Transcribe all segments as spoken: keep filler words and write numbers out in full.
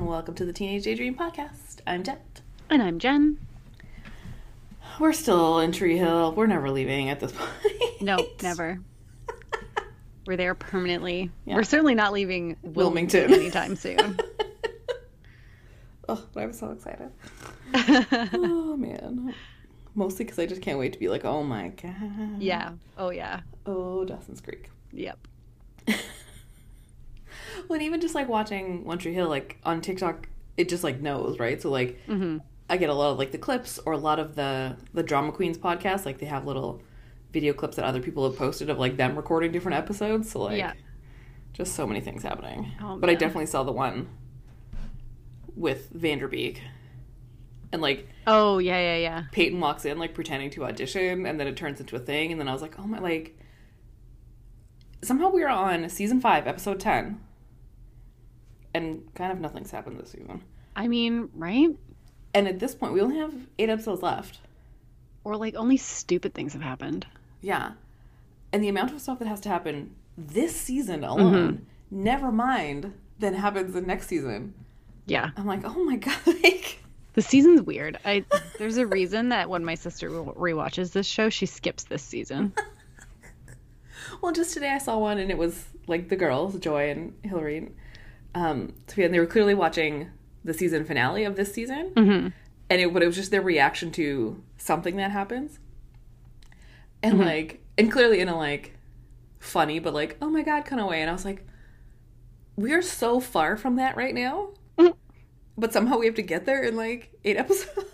and welcome to the Teenage Daydream Podcast. I'm Jet. And I'm Jen. We're still in Tree Hill. We're never leaving at this point. No, never. We're there permanently. Yeah. We're certainly not leaving Wilmington, Wilmington. anytime soon. Oh, but I'm so excited. Oh, man. Mostly because I just can't wait to be like, oh my god. Yeah. Oh, yeah. Oh, Dawson's Creek. Yep. Well, and even just like watching One Tree Hill, like on TikTok, it just like knows, right? So like, Mm-hmm. I get a lot of like the clips or a lot of the the Drama Queens podcast. Like they have little video clips that other people have posted of like them recording different episodes. So like, Yeah. just so many things happening. Oh, but I man. definitely saw the one with Vanderbeek, and like Oh, yeah, yeah, yeah. Peyton walks in like pretending to audition, and then it turns into a thing. And then I was like, oh my, like somehow we are on season five, episode ten, and kind of nothing's happened this season. I mean, right? And at this point, we only have eight episodes left. Or like only stupid things have happened. Yeah. And the amount of stuff that has to happen this season alone, never mind then happens the next season. Yeah. I'm like, oh my god, like The season's weird. I There's a reason that when my sister rewatches this show, she skips this season. Well, just today I saw one and it was like the girls, Joy and Hillary, um, Sophia, and they were clearly watching the season finale of this season. Mm-hmm. And it, but it was just their reaction to something that happens. And Mm-hmm. like, and clearly in a like funny, but like, oh my god kind of way. And I was like, we are so far from that right now. Mhm. But somehow we have to get there in like eight episodes.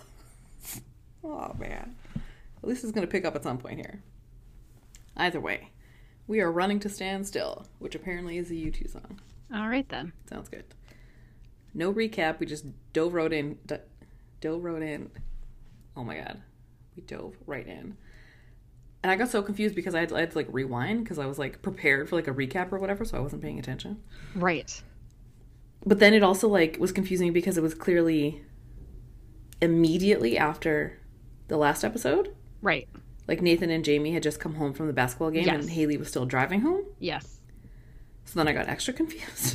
Oh man. At least it's going to pick up at some point here. Either way, we are running to stand still, which apparently is a U two song. All right, then. Sounds good. No recap. We just dove right in. D- dove right in. Oh my god. We dove right in. And I got so confused because I had, I had to like rewind because I was like prepared for like a recap or whatever, so I wasn't paying attention. Right. But then it also like was confusing because it was clearly immediately after the last episode. Right. Like Nathan and Jamie had just come home from the basketball game Yes. and Haley was still driving home. Yes. So then I got extra confused.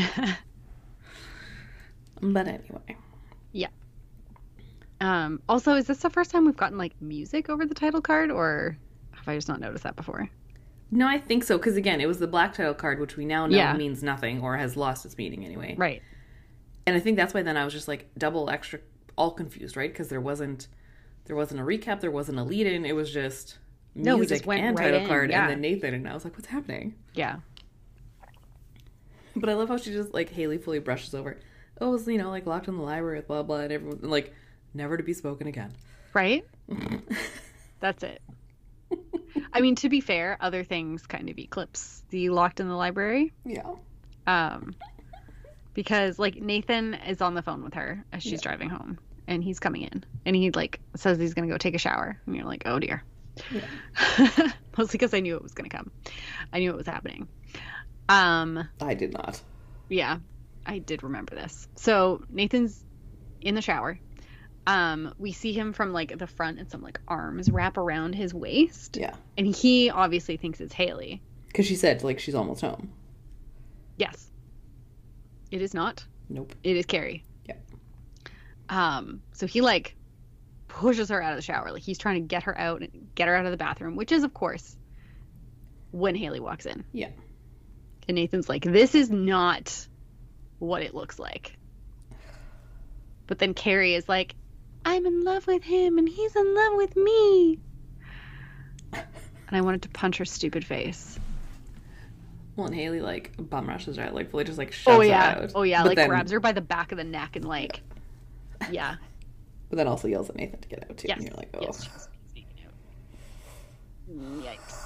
But anyway. Yeah. Um, also, is this the first time we've gotten like music over the title card, or have I just not noticed that before? No, I think so, because again, it was the black title card, which we now know Yeah. means nothing or has lost its meaning anyway. Right. And I think that's why then I was just like double extra, all confused, right? Because there wasn't, there wasn't a recap, there wasn't a lead-in, it was just music No, we just went and right title in, card yeah. and then Nathan, and I was like, what's happening? Yeah. But I love how she just like Haley fully brushes over. Oh, it was, you know, like locked in the library with blah blah, and everyone like never to be spoken again. Right? That's it. I mean, to be fair, other things kind of eclipse the locked in the library. Yeah. Um, because like Nathan is on the phone with her as she's Yeah. driving home, and he's coming in, and he like says he's gonna go take a shower, and you're like, oh dear. Yeah. Mostly because I knew it was gonna come. I knew it was happening. Um, I did not. yeah, I did remember this. So Nathan's in the shower. Um, we see him from like the front, and some like arms wrap around his waist. Yeah. And he obviously thinks it's Haley. Because she said like she's almost home. Yes. It is not. Nope. It is Carrie. Yeah. Um, so he like pushes her out of the shower. Like he's trying to get her out and get her out of the bathroom, which is of course when Haley walks in. Yeah. And Nathan's like, this is not what it looks like. But then Carrie is like, I'm in love with him and he's in love with me. And I wanted to punch her stupid face. Well, and Haley like bum rushes her out, like fully just like shoves Oh her yeah. out. Oh yeah, But like then, grabs her by the back of the neck and like, yeah. But then also yells at Nathan to get out too. Yes. And you're like, oh. Yes. she's sneaking out. Yikes.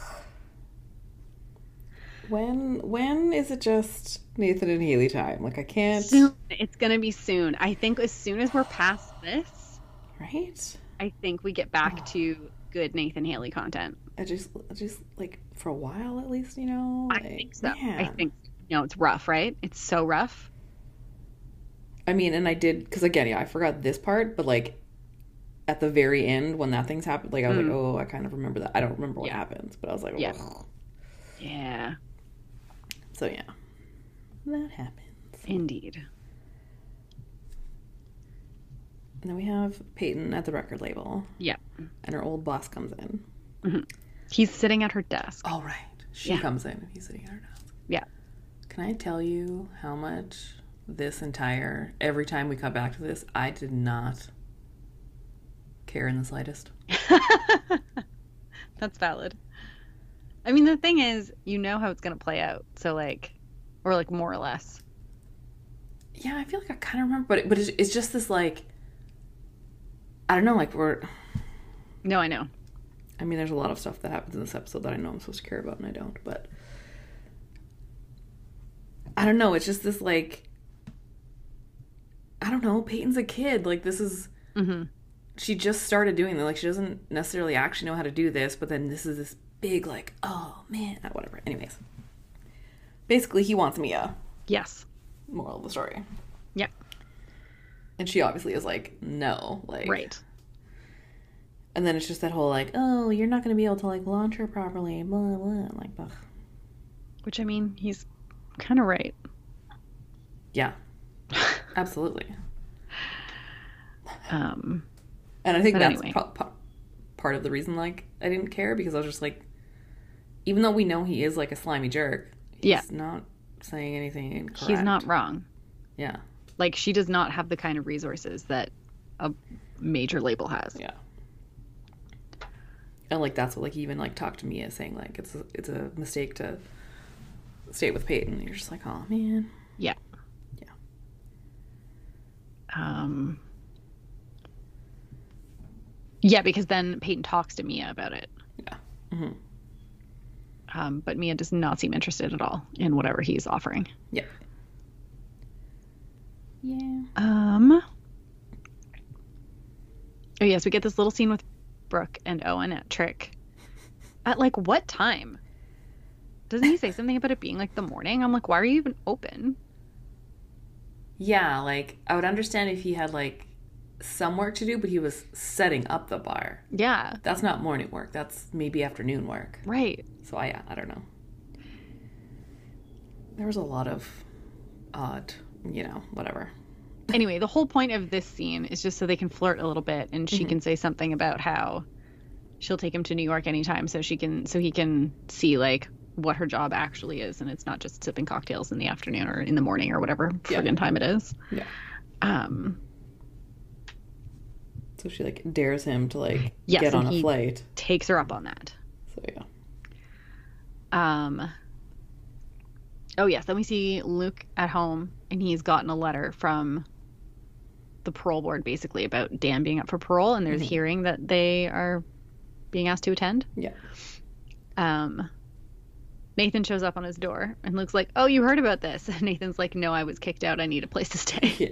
When when is it just Nathan and Haley time? Like I can't. Soon. It's gonna be soon. I think as soon as we're past this, Right. I think we get back to good Nathan Haley content. I just just like for a while at least, you know. I Like, think so. I man. think no, it's rough, right? It's so rough. I mean, and I did because again, yeah, I forgot this part, but like at the very end when that thing's happened, like I was Mm. like, oh, I kind of remember that. I don't remember what Yeah. happens, but I was like, Yeah. ugh. Yeah, So yeah, that happens. indeed. And then we have Peyton at the record label. Yeah. And her old boss comes in. Mm-hmm. He's sitting at her desk. Oh, right. She Yeah. comes in and he's sitting at her desk. Yeah. Can I tell you how much this entire, every time we come back to this, I did not care in the slightest. That's valid. I mean, the thing is, you know how it's going to play out. So, like, or like more or less. Yeah, I feel like I kind of remember, but it, but it's, it's just this, like, I don't know, like, we're... No, I know. I mean, there's a lot of stuff that happens in this episode that I know I'm supposed to care about and I don't, but... I don't know, it's just this, like... I don't know, Peyton's a kid. Like, this is... Mm-hmm. She just started doing that. Like, she doesn't necessarily actually know how to do this, but then this is this big, like, oh, man, whatever. Anyways. Basically, he wants Mia. Yes. Moral of the story. Yep. And she obviously is like, no. Like, right. And then it's just that whole, like, oh, you're not going to be able to, like, launch her properly, blah, blah. I'm like, ugh. Which, I mean, he's kind of right. Yeah. Absolutely. Um, and I think but that's anyway. pro- pro- part of the reason, like, I didn't care, because I was just like, even though we know he is, like, a slimy jerk, he's Yeah. not saying anything incorrect. He's not wrong. Yeah. Like, she does not have the kind of resources that a major label has. Yeah. And, like, that's what, like, he even, like, talked to Mia, saying, like, it's a, it's a mistake to stay with Peyton. And you're just like, oh, man. Yeah. Yeah. Um. Yeah, because then Peyton talks to Mia about it. Yeah. Mm-hmm. Um, but Mia does not seem interested at all in whatever he's offering. Yeah. Yeah. Um. Oh, yes, we get this little scene with Brooke and Owen at Trick. At, like, what time? Doesn't he say something about it being, like, the morning? I'm like, why are you even open? Yeah, like, I would understand if he had, like, some work to do, but he was setting up the bar. Yeah. That's not morning work. That's maybe afternoon work. Right. So, I, I don't know. There was a lot of odd, you know, whatever. Anyway, the whole point of this scene is just so they can flirt a little bit, and she Mm-hmm. can say something about how she'll take him to New York anytime, so she can so he can see, like, what her job actually is, and it's not just sipping cocktails in the afternoon or in the morning or whatever Yeah. friggin' time it is. Yeah. Um. So she, like, dares him to, like, Yes, get on and a he- flight. Takes her up on that. So, yeah. Um. Oh yes, then we see Luke at home, and he's gotten a letter from the parole board, basically about Dan being up for parole, and there's Mhm. a hearing that they are being asked to attend. Yeah. Um. Nathan shows up on his door, and Luke's like, "Oh, you heard about this?" And Nathan's like, "No, I was kicked out. I need a place to stay."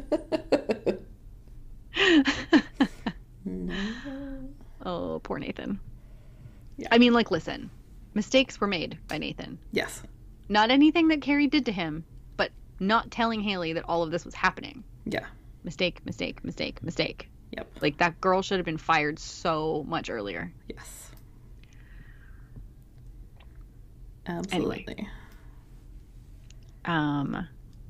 Yeah. No. Oh, poor Nathan. Yeah. I mean, like, listen, mistakes were made by Nathan. Yes. Not anything that Carrie did to him, but not telling Haley that all of this was happening. Yeah. Mistake, mistake, mistake, mistake. Yep. Like, that girl should have been fired so much earlier. Yes. Absolutely. Um.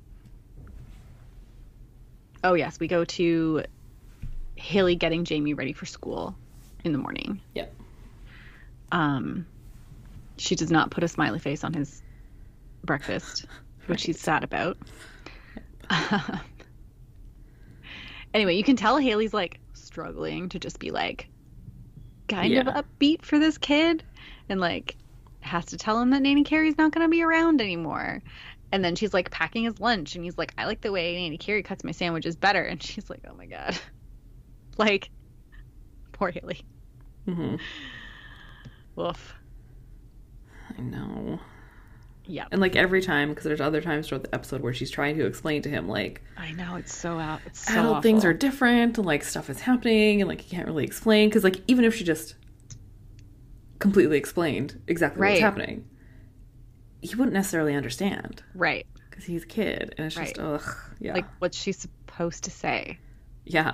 Oh, yes, we go to Haley getting Jamie ready for school in the morning. Yep. Um, she does not put a smiley face on his breakfast, which she's sad about. Um, anyway, you can tell Haley's, like, struggling to just be, like, kind Yeah. of upbeat for this kid, and, like, has to tell him that Nanny Carey's not going to be around anymore. And then she's, like, packing his lunch, and he's like, "I like the way Nanny Carey cuts my sandwiches better." And she's like, "Oh my god." Like, poor Haley. Mm-hmm. Woof. I know. Yeah. And, like, every time, because there's other times throughout the episode where she's trying to explain to him, like, I know, it's so out. It's so adult awful. things are different, and, like, stuff is happening, and, like, you can't really explain. Because, like, even if she just completely explained exactly Right. what's happening, he wouldn't necessarily understand. Right. Because he's a kid, and it's just, ugh. Yeah. Like, what's she supposed to say? yeah.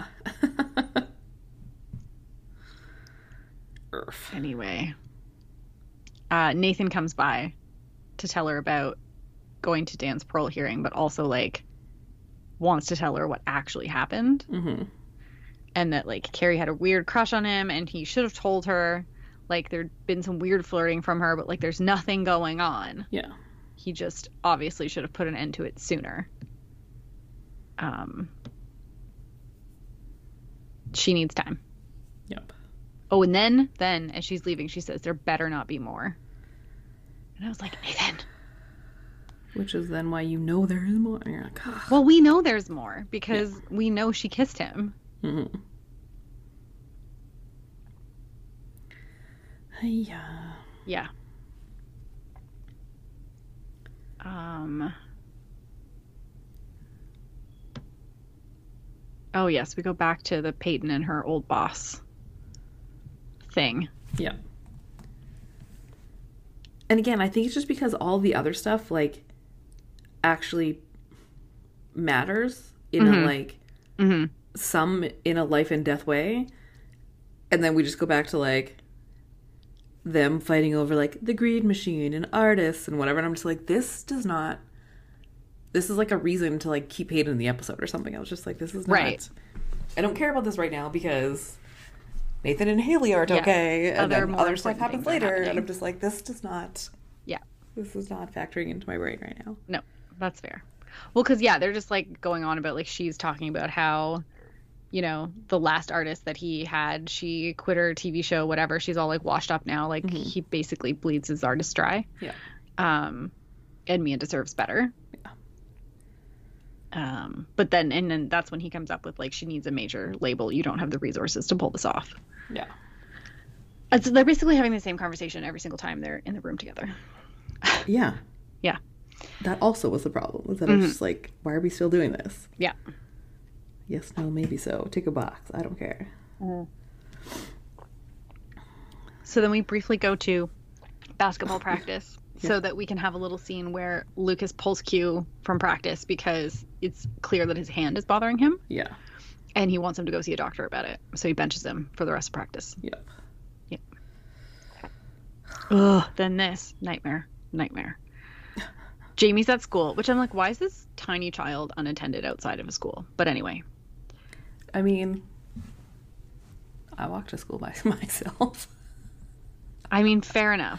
Urgh. Anyway. Uh, Nathan comes by to tell her about going to Dan's parole hearing, but also, like, wants to tell her what actually happened. Mm-hmm. and that like Carrie had a weird crush on him and he should have told her. Like there'd been some weird flirting from her, but like there's nothing going on. Yeah. He just obviously should have put an end to it sooner. Um, she needs time. Yep. Oh, and then, then as she's leaving, she says, there better not be more. And I was like, Nathan. Which is then why you know there is more. And you're like, ugh. Well, we know there's more because yeah. we know she kissed him. Mm-hmm. Yeah. Yeah. Um. Oh, yes, we go back to the Peyton and her old boss thing. Yeah. And again, I think it's just because all the other stuff, like, actually matters in mm-hmm. a, like, mm-hmm. some in a life and death way. And then we just go back to, like, them fighting over, like, the greed machine and artists and whatever. And I'm just like, this does not... This is, like, a reason to, like, keep Hayden in the episode or something. I was just like, this is not... Right. I don't care about this right now because Nathan and Haley aren't yeah. okay. And other then other stuff happens later. Happening. And I'm just like, this does not... Yeah. This is not factoring into my brain right now. No, that's fair. Well, because, yeah, they're just, like, going on about, like, she's talking about how... You know, the last artist that he had, she quit her T V show, whatever. She's all like washed up now. Like mm-hmm. he basically bleeds his artist dry. Yeah. Um, and Mia deserves better. Yeah. Um, but then, and then that's when he comes up with like, she needs a major label. You don't have the resources to pull this off. Yeah. And so they're basically having the same conversation every single time they're in the room together. Yeah. Yeah. That also was the problem. Was that mm-hmm. I was just like, why are we still doing this? Yeah. Yes, no, maybe so. Take a box. I don't care. Mm. So then we briefly go to basketball practice yeah. so that we can have a little scene where Lucas pulls Q from practice because it's clear that his hand is bothering him. Yeah. And he wants him to go see a doctor about it. So he benches him for the rest of practice. Yep. Yep. Ugh, then this. Nightmare. Nightmare. Jamie's at school, which I'm like, why is this tiny child unattended outside of a school? But anyway. I mean, I walk to school by myself. I mean, fair enough.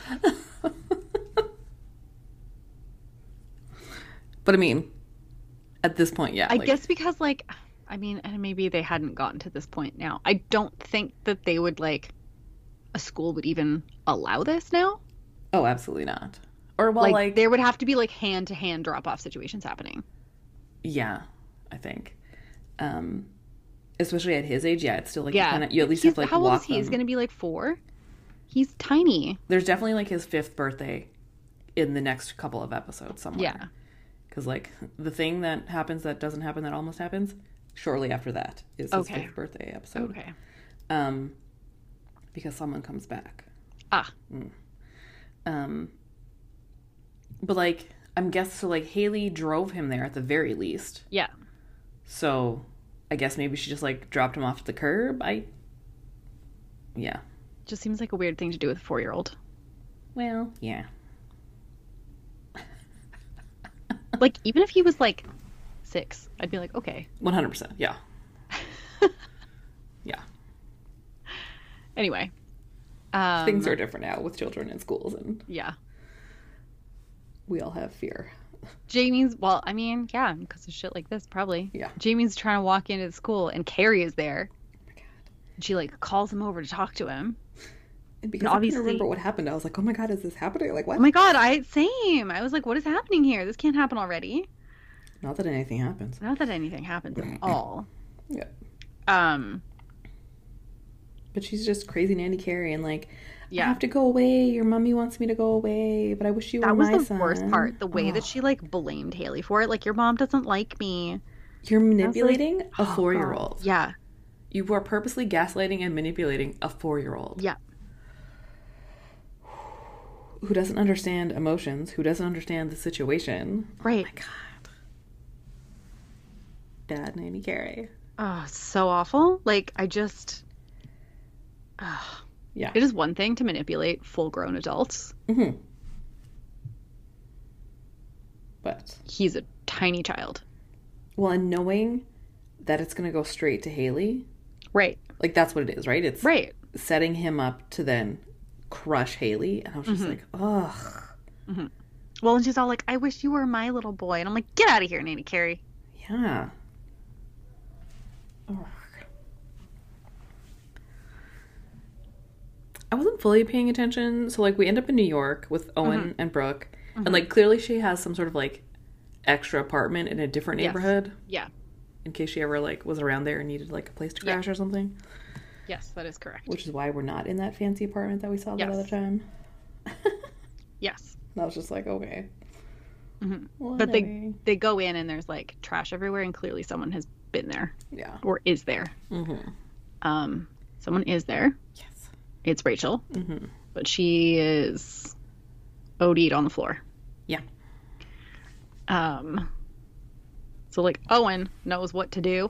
But I mean, at this point, yeah. I like... guess because, like, I mean, and maybe they hadn't gotten to this point now. I don't think that they would, like, a school would even allow this now. Oh, absolutely not. Or, well, like, like... there would have to be, like, hand-to-hand drop-off situations happening. Yeah, I think. Um... Especially at his age, yeah, it's still like yeah. you, kinda, you at least He's, have to like how walk old is he? them. He's going to be like four? He's tiny. There's definitely like his fifth birthday in the next couple of episodes somewhere. Yeah. Because like the thing that happens that doesn't happen that almost happens, shortly after that is his okay. fifth birthday episode. Okay. Um, because someone comes back. Ah. Mm. Um. But like, I'm guessing so like Haley drove him there at the very least. Yeah. So... I guess maybe she just, like, dropped him off at the curb. I... Yeah. Just seems like a weird thing to do with a four-year-old. Well, yeah. Like, even if he was, like, six, I'd be like, okay. one hundred percent, yeah. Yeah. Anyway. Um, Things are different now with children in schools, and... Yeah. We all have fear. Jamie's, well, I mean, yeah, because of shit like this, probably. Yeah. Jamie's trying to walk into the school, and Carrie is there. Oh my god. And she, like, calls him over to talk to him. And because and obviously, I couldn't remember what happened, I was like, oh my god, is this happening? Like, what? Oh my god, I, same. I was like, what is happening here? This can't happen already. Not that anything happens. Not that anything happens at all. Yeah. Um. But she's just crazy Nanny Carrie, and like, yeah. I have to go away. Your mommy wants me to go away, but I wish you were my son. That was the worst part. The way oh. that she, like, blamed Haley for it. Like, your mom doesn't like me. You're manipulating like, a four-year-old. Oh, yeah. You are purposely gaslighting and manipulating a four-year-old. Yeah. Who doesn't understand emotions, who doesn't understand the situation. Right. Oh, my God. Bad Nanny Carrie. Oh, so awful. Like, I just... Oh. Yeah. It is one thing to manipulate full-grown adults. Mm-hmm. But... He's a tiny child. Well, and knowing that it's going to go straight to Haley. Right. Like, that's what it is, right? It's Right. setting him up to then crush Haley. And I was just Mhm. like, ugh. Mhm. Well, and she's all like, I wish you were my little boy. And I'm like, get out of here, Nanny Carey. Yeah. Ugh. I wasn't fully paying attention. So, like, we end up in New York with Owen Mhm. and Brooke. Mhm. And, like, clearly she has some sort of, like, extra apartment in a different Yes. neighborhood. Yeah. In case she ever, like, was around there and needed, like, a place to Yeah. crash or something. Yes, that is correct. Which is why we're not in that fancy apartment that we saw that Yes. other time. Yes. I was just like, okay. Mhm. Whatever. But they they go in and there's like trash everywhere, and clearly someone has been there Yeah. or is there. Mm-hmm. Um, someone is there. Yes. It's Rachel, Mm-hmm. but she is O D'd on the floor. Yeah. Um. So like Owen knows what to do.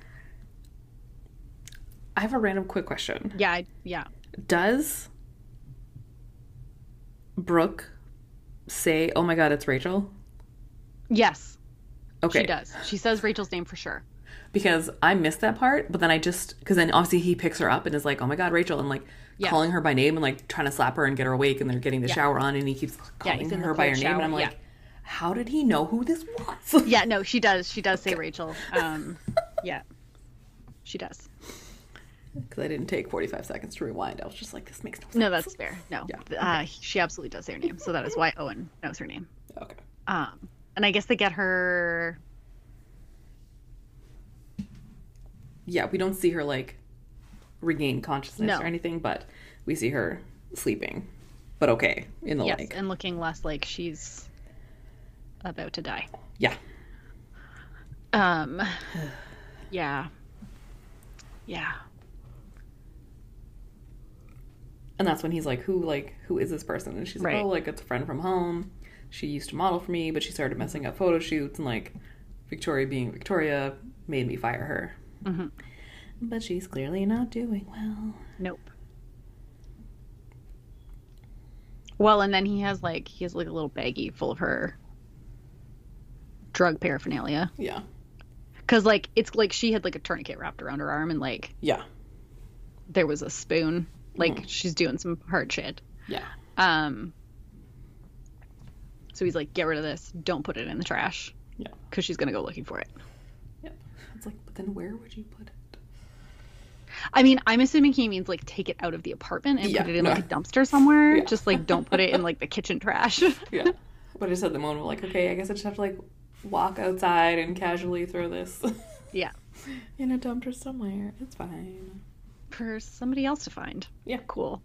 I have a random quick question. Yeah. I- Yeah. Does Brooke say, oh my god, it's Rachel? Yes. Okay. She does. She says Rachel's name for sure. Because I missed that part, but then I just, because then obviously he picks her up and is like, oh my god, Rachel, and like Yeah. calling her by name and like trying to slap her and get her awake, and they're getting the Yeah. shower on and he keeps Yeah, calling he's in the her by her cold name. And I'm shower, like, yeah. how did he know who this was? Yeah. No, she does. She does say Rachel. Um. Yeah. She does. Because I didn't take forty-five seconds to rewind. I was just like, this makes no sense. No, that's fair. No. Yeah. Uh, she absolutely does say her name. So that is why Owen knows her name. Okay. Um, and I guess they get her. Yeah, we don't see her like regain consciousness No. or anything, but we see her sleeping, but okay in the Yes, leg. and looking less like she's about to die. Yeah. Um. Yeah. Yeah. And that's when he's like, who like who is this person? And she's like, Right. oh, like it's a friend from home. She used to model for me, but she started messing up photo shoots, and like Victoria being Victoria made me fire her. Mm-hmm. But she's clearly not doing well. Nope. Well, and then he has like he has like a little baggie full of her drug paraphernalia. Yeah. Cause like it's like she had like a tourniquet wrapped around her arm, and like Yeah. there was a spoon. Like Mhm. she's doing some hard shit. Yeah. Um. So he's like, get rid of this. Don't put it in the trash. Yeah. Because she's gonna go looking for it. Yep. It's like, but then where would you put it? I mean, I'm assuming he means like take it out of the apartment and Yeah, put it in no. like a dumpster somewhere. Yeah. Just like don't put it in like the kitchen trash. Yeah. But I just had the moment of like, okay, I guess I just have to like walk outside and casually throw this Yeah. in a dumpster somewhere. It's fine. For somebody else to find. Yeah. Cool.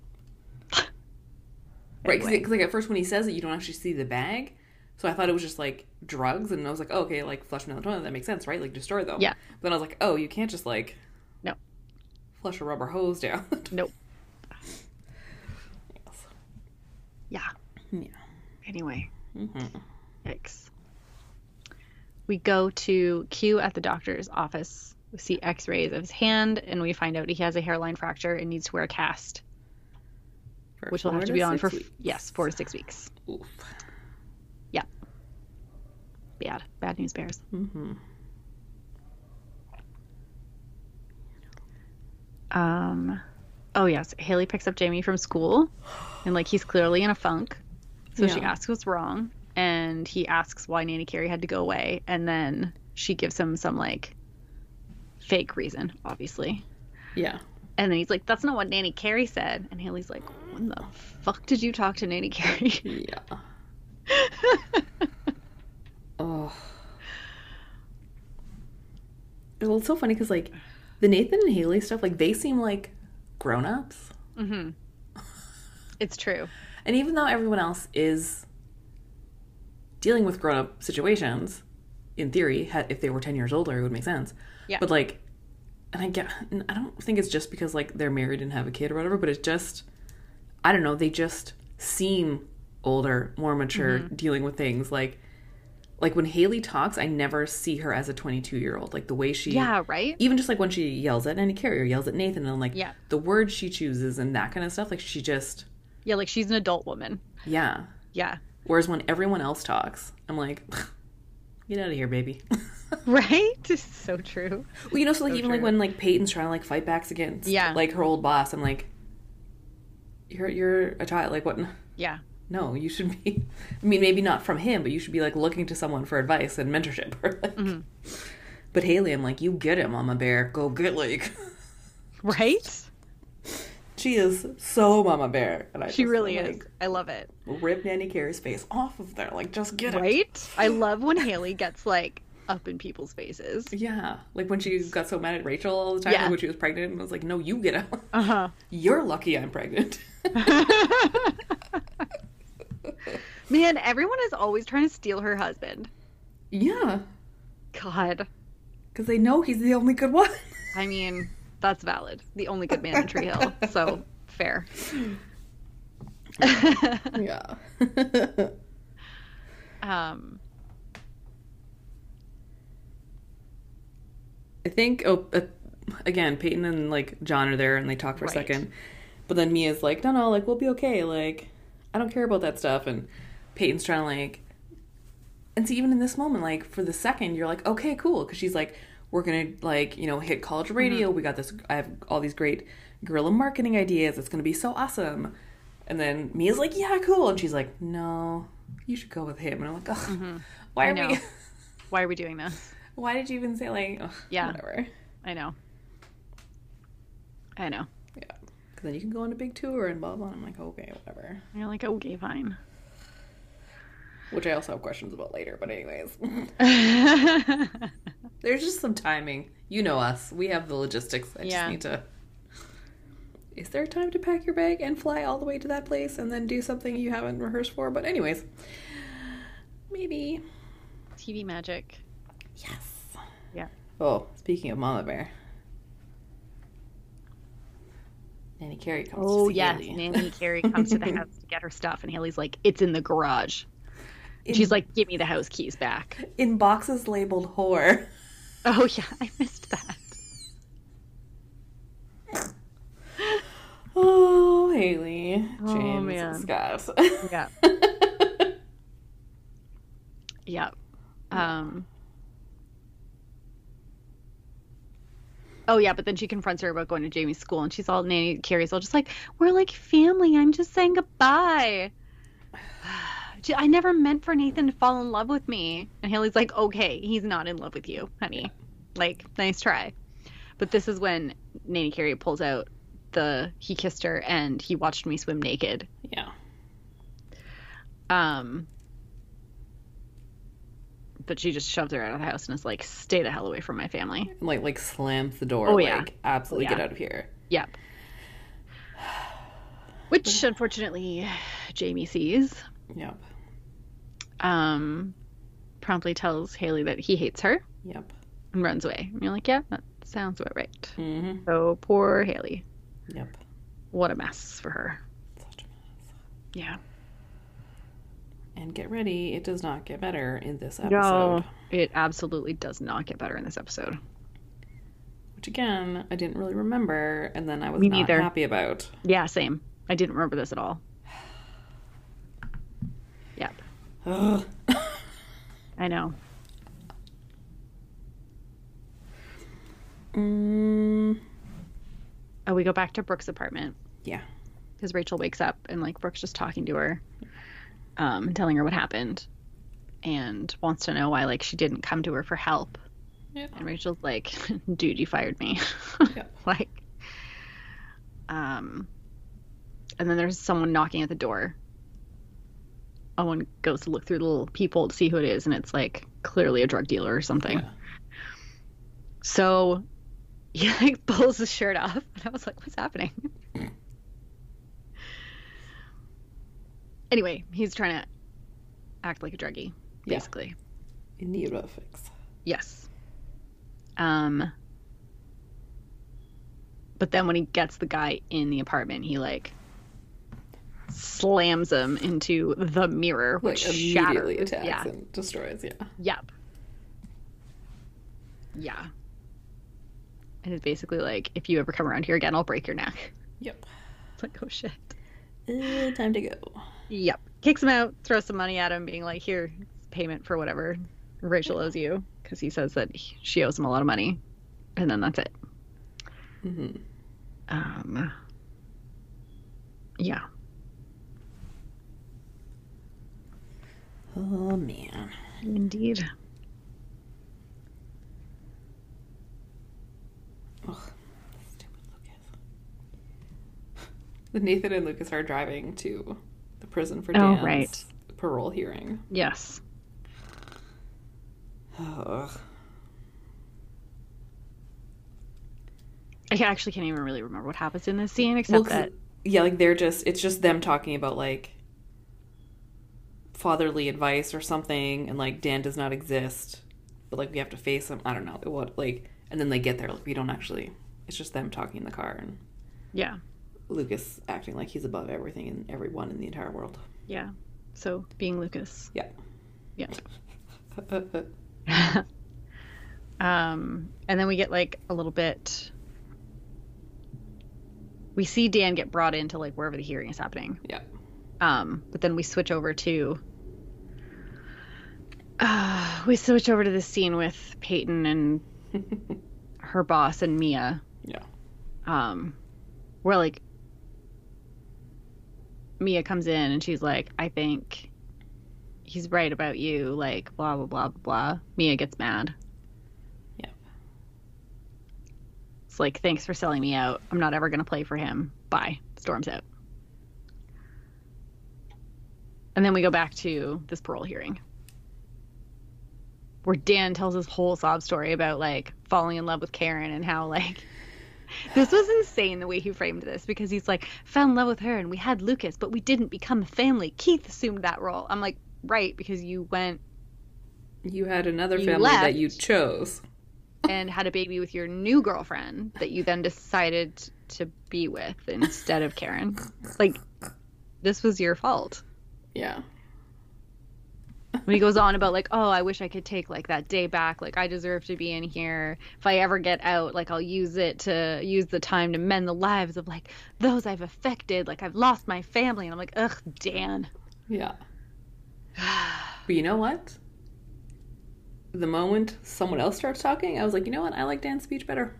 Right, because Anyway. like at first when he says it, you don't actually see the bag. So I thought it was just like drugs, and I was like, oh, okay, like flush them down the toilet, that makes sense, right? Like destroy them. Yeah. But then I was like, oh, you can't just like No. flush a rubber hose down. Nope. Yes. Yeah. Yeah. Anyway. Mm-hmm. Yikes. We go to Q at the doctor's office. We see x-rays of his hand, and we find out he has a hairline fracture and needs to wear a cast, For which will have four to be on for, six weeks. yes, four to six weeks. Oof. Bad. Bad news bears. Mm-hmm. Um, oh, yes. Haley picks up Jamie from school, and, like, he's clearly in a funk. So she Yeah. asks what's wrong, and he asks why Nanny Carey had to go away, and then she gives him some, like, fake reason, obviously. Yeah. And then he's like, that's not what Nanny Carey said. And Haley's like, when the fuck did you talk to Nanny Carey? Yeah. Oh. Well, it's so funny because, like, the Nathan and Haley stuff, like, they seem like grown-ups. Mm-hmm. It's true. And even though everyone else is dealing with grown-up situations, in theory, had, if they were ten years older, it would make sense. Yeah. But, like, and I get, I don't think it's just because, like, they're married and have a kid or whatever, but it's just, I don't know, they just seem older, more mature, Mm-hmm. dealing with things. Like, like when Haley talks, I never see her as a twenty-two-year-old. Like, the way she... Yeah, right? Even just, like, when she yells at Nanny Carey or yells at Nathan, and, like, Yeah. the words she chooses and that kind of stuff, like, she just... Yeah, like she's an adult woman. Yeah. Yeah. Whereas when everyone else talks, I'm like, Get out of here, baby. Right? So true. Well, you know, so like So even like true. when like Peyton's trying to like fight back against Yeah. like her old boss, I'm like, you're you're a child. Like what? Yeah. No, you should be. I mean, maybe not from him, but you should be like looking to someone for advice and mentorship. Or, like, Mhm. But Haley, I'm like, you get it, Mama Bear. Go get like. Right? She is so Mama Bear, and I She just, really like, is. I love it. Rip Nanny Carey's face off of there. Like, just get it. Right? I love when Haley gets like up in people's faces. Yeah, like when she got so mad at Rachel all the time Yeah. when she was pregnant, and was like, "No, you get out. Uh-huh. You're lucky I'm pregnant." Man, everyone is always trying to steal her husband. Yeah, God. because they know he's the only good one. I mean, that's valid. The only good man in Tree Hill. So, fair. Yeah. um, I think. Oh, uh, again, Peyton and like John are there, and they talk for a Right. second. But then Mia's like, "No, no, like we'll be okay. Like, I don't care about that stuff." And Peyton's trying to like. And see, even in this moment, like for the second, you're like, okay, cool, because she's like, we're gonna like, you know, hit college radio. Mm-hmm. We got this. I have all these great guerrilla marketing ideas. It's gonna be so awesome. And then Mia's like, yeah, cool, and she's like, no, you should go with him. And I'm like, oh, mm-hmm. why I are know. we? Why are we doing this? Why did you even say like, oh, yeah, whatever? I know. I know. Yeah, because then you can go on a big tour and blah blah. I'm like, okay, whatever. You're like, okay, fine. Which I also have questions about later, but anyways. There's just some timing. You know us. We have the logistics. I yeah. just need to... Is there time to pack your bag and fly all the way to that place and then do something you haven't rehearsed for? But anyways. Maybe. T V magic. Yes. Yeah. Oh, speaking of Mama Bear. Nanny Carey comes oh, to see yes. Haley. Nanny Carey comes to the house to get her stuff, and Haley's like, it's in the garage. In, She's like, give me the house keys back. In boxes labeled whore. Oh, yeah, I missed that. Oh, Haley. Oh, James man. Scott. Yeah. Yeah. Um. Oh, yeah, but then she confronts her about going to Jamie's school, and she's all, Nanny Carey's all just like, we're like family. I'm just saying goodbye. I never meant for Nathan to fall in love with me. And Haley's like, okay, he's not in love with you, honey. Like, nice try. But this is when Nanny Carey pulls out the, he kissed her and he watched me swim naked. Yeah. Um, but she just shoves her out of the house and is like, stay the hell away from my family. Like, like slams the door. Oh, like, yeah. absolutely Oh, yeah. get out of here. Yep. Which, unfortunately, Jamie sees. Yep. Um, promptly tells Haley that he hates her Yep. and runs away. And you're like, yeah, that sounds about right. Mm-hmm. So poor Haley. Yep. What a mess for her. Such a mess. Yeah. And get ready, it does not get better in this episode. No, it absolutely does not get better in this episode. Which again, I didn't really remember, and then I was Me not neither. happy about. Yeah, same. I didn't remember this at all. Yep. Ugh. I know. Mm, Oh, we go back to Brooke's apartment. yeah. Because Rachel wakes up and like Brooke's just talking to her, um, and telling her what happened, and wants to know why like she didn't come to her for help. Yeah. And Rachel's like, "Dude, you fired me." Yeah. Like, um, and then there's someone knocking at the door. Owen goes to look through the little peephole to see who it is, and it's like clearly a drug dealer or something. Yeah. So he like pulls his shirt off, and I was like, "What's happening?" Anyway, he's trying to act like a druggie, basically. In need of a fix. Yes. Um. But then when he gets the guy in the apartment, he like slams him into the mirror, which Like, immediately shatters. attacks Yeah. and destroys, yeah. Yep. Yeah. And it's basically like, if you ever come around here again, I'll break your neck. Yep. It's like, oh shit. Uh, time to go. Yep. Kicks him out, throws some money at him, being like, here, it's payment for whatever. Rachel owes you, because he says that he, she owes him a lot of money, and then that's it. Mm-hmm. Um. Yeah. Oh, man. Indeed. Ugh. Stupid Lucas. Nathan and Lucas are driving to the prison for Oh, Dan's right. parole hearing. Yes. Ugh. I actually can't even really remember what happens in this scene, Well, except 'cause- that yeah, like they're just, it's just them talking about like fatherly advice or something, and like Dan does not exist, but like we have to face him. I don't know what, like, and then they get there, like we don't actually, it's just them talking in the car, and yeah, Lucas acting like he's above everything and everyone in the entire world. yeah. So being Lucas, Yeah. yeah. um, and then we get like a little bit. We see Dan get brought into like wherever the hearing is happening. Yeah. Um, but then we switch over to. Uh, we switch over to the scene with Peyton and her boss and Mia. Yeah. Um, where like Mia comes in and she's like, I think he's right about you, like blah blah blah blah blah. Mia gets mad. Yeah. It's like, thanks for selling me out. I'm not ever gonna play for him. Bye. Storms out. And then we go back to this parole hearing, where Dan tells his whole sob story about like falling in love with Karen and how like this was insane the way he framed this, because he's like, fell in love with her and we had Lucas, but we didn't become a family. Keith assumed that role. I'm like, right, because you went You had another You family left. that you chose. and had a baby with your new girlfriend that you then decided to be with instead of Karen. Like, this was your fault. Yeah. When he goes on about like, oh, I wish I could take like that day back. Like, I deserve to be in here. If I ever get out, like, I'll use it to use the time to mend the lives of like those I've affected. Like, I've lost my family. And I'm like, ugh, Dan. Yeah. But you know what? The moment someone else starts talking, I was like, you know what? I like Dan's speech better.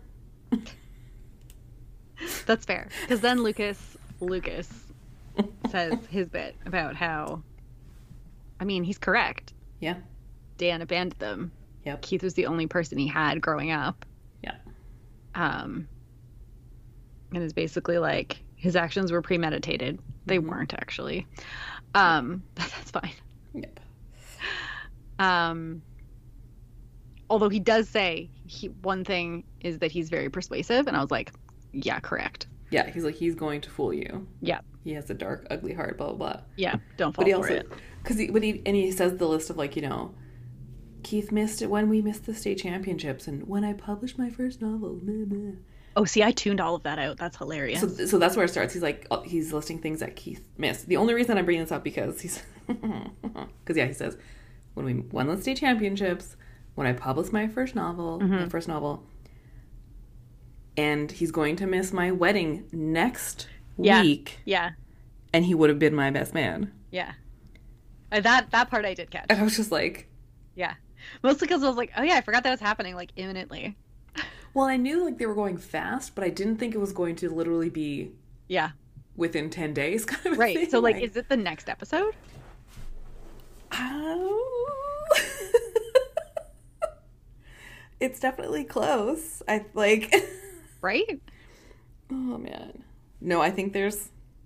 That's fair. Because then Lucas, Lucas says his bit about how, I mean, he's correct. Yeah. Dan abandoned them. Yep. Keith was the only person he had growing up. Yeah. Um, and it's basically like his actions were premeditated. They weren't actually. Um, but that's fine. Yep. Um, although he does say he one thing is that he's very persuasive, and I was like, yeah, correct. Yeah, he's like, he's going to fool you. Yeah. He has a dark, ugly heart, blah, blah, blah. Yeah, don't fall But he for also, it. because he, but he, and he says the list of like, you know, Keith missed it when we missed the state championships and when I published my first novel. Blah, blah. Oh, see, I tuned all of that out. That's hilarious. So, so that's where it starts. He's like, oh, he's listing things that Keith missed. The only reason I'm bringing this up because he's, because yeah, he says, when we won the state championships, when I published my first novel, Mm-hmm. my first novel, and he's going to miss my wedding next Yeah. week, yeah, and he would have been my best man. yeah. Uh, that that part I did catch. And I was just like, Yeah, mostly because I was like, oh yeah, I forgot that was happening like imminently. well, I knew like they were going fast, but I didn't think it was going to literally be Yeah. within ten days kind of a Right. thing. So like, is it the next episode? Oh. It's definitely close. I like. Right. Oh man. No, I think there's.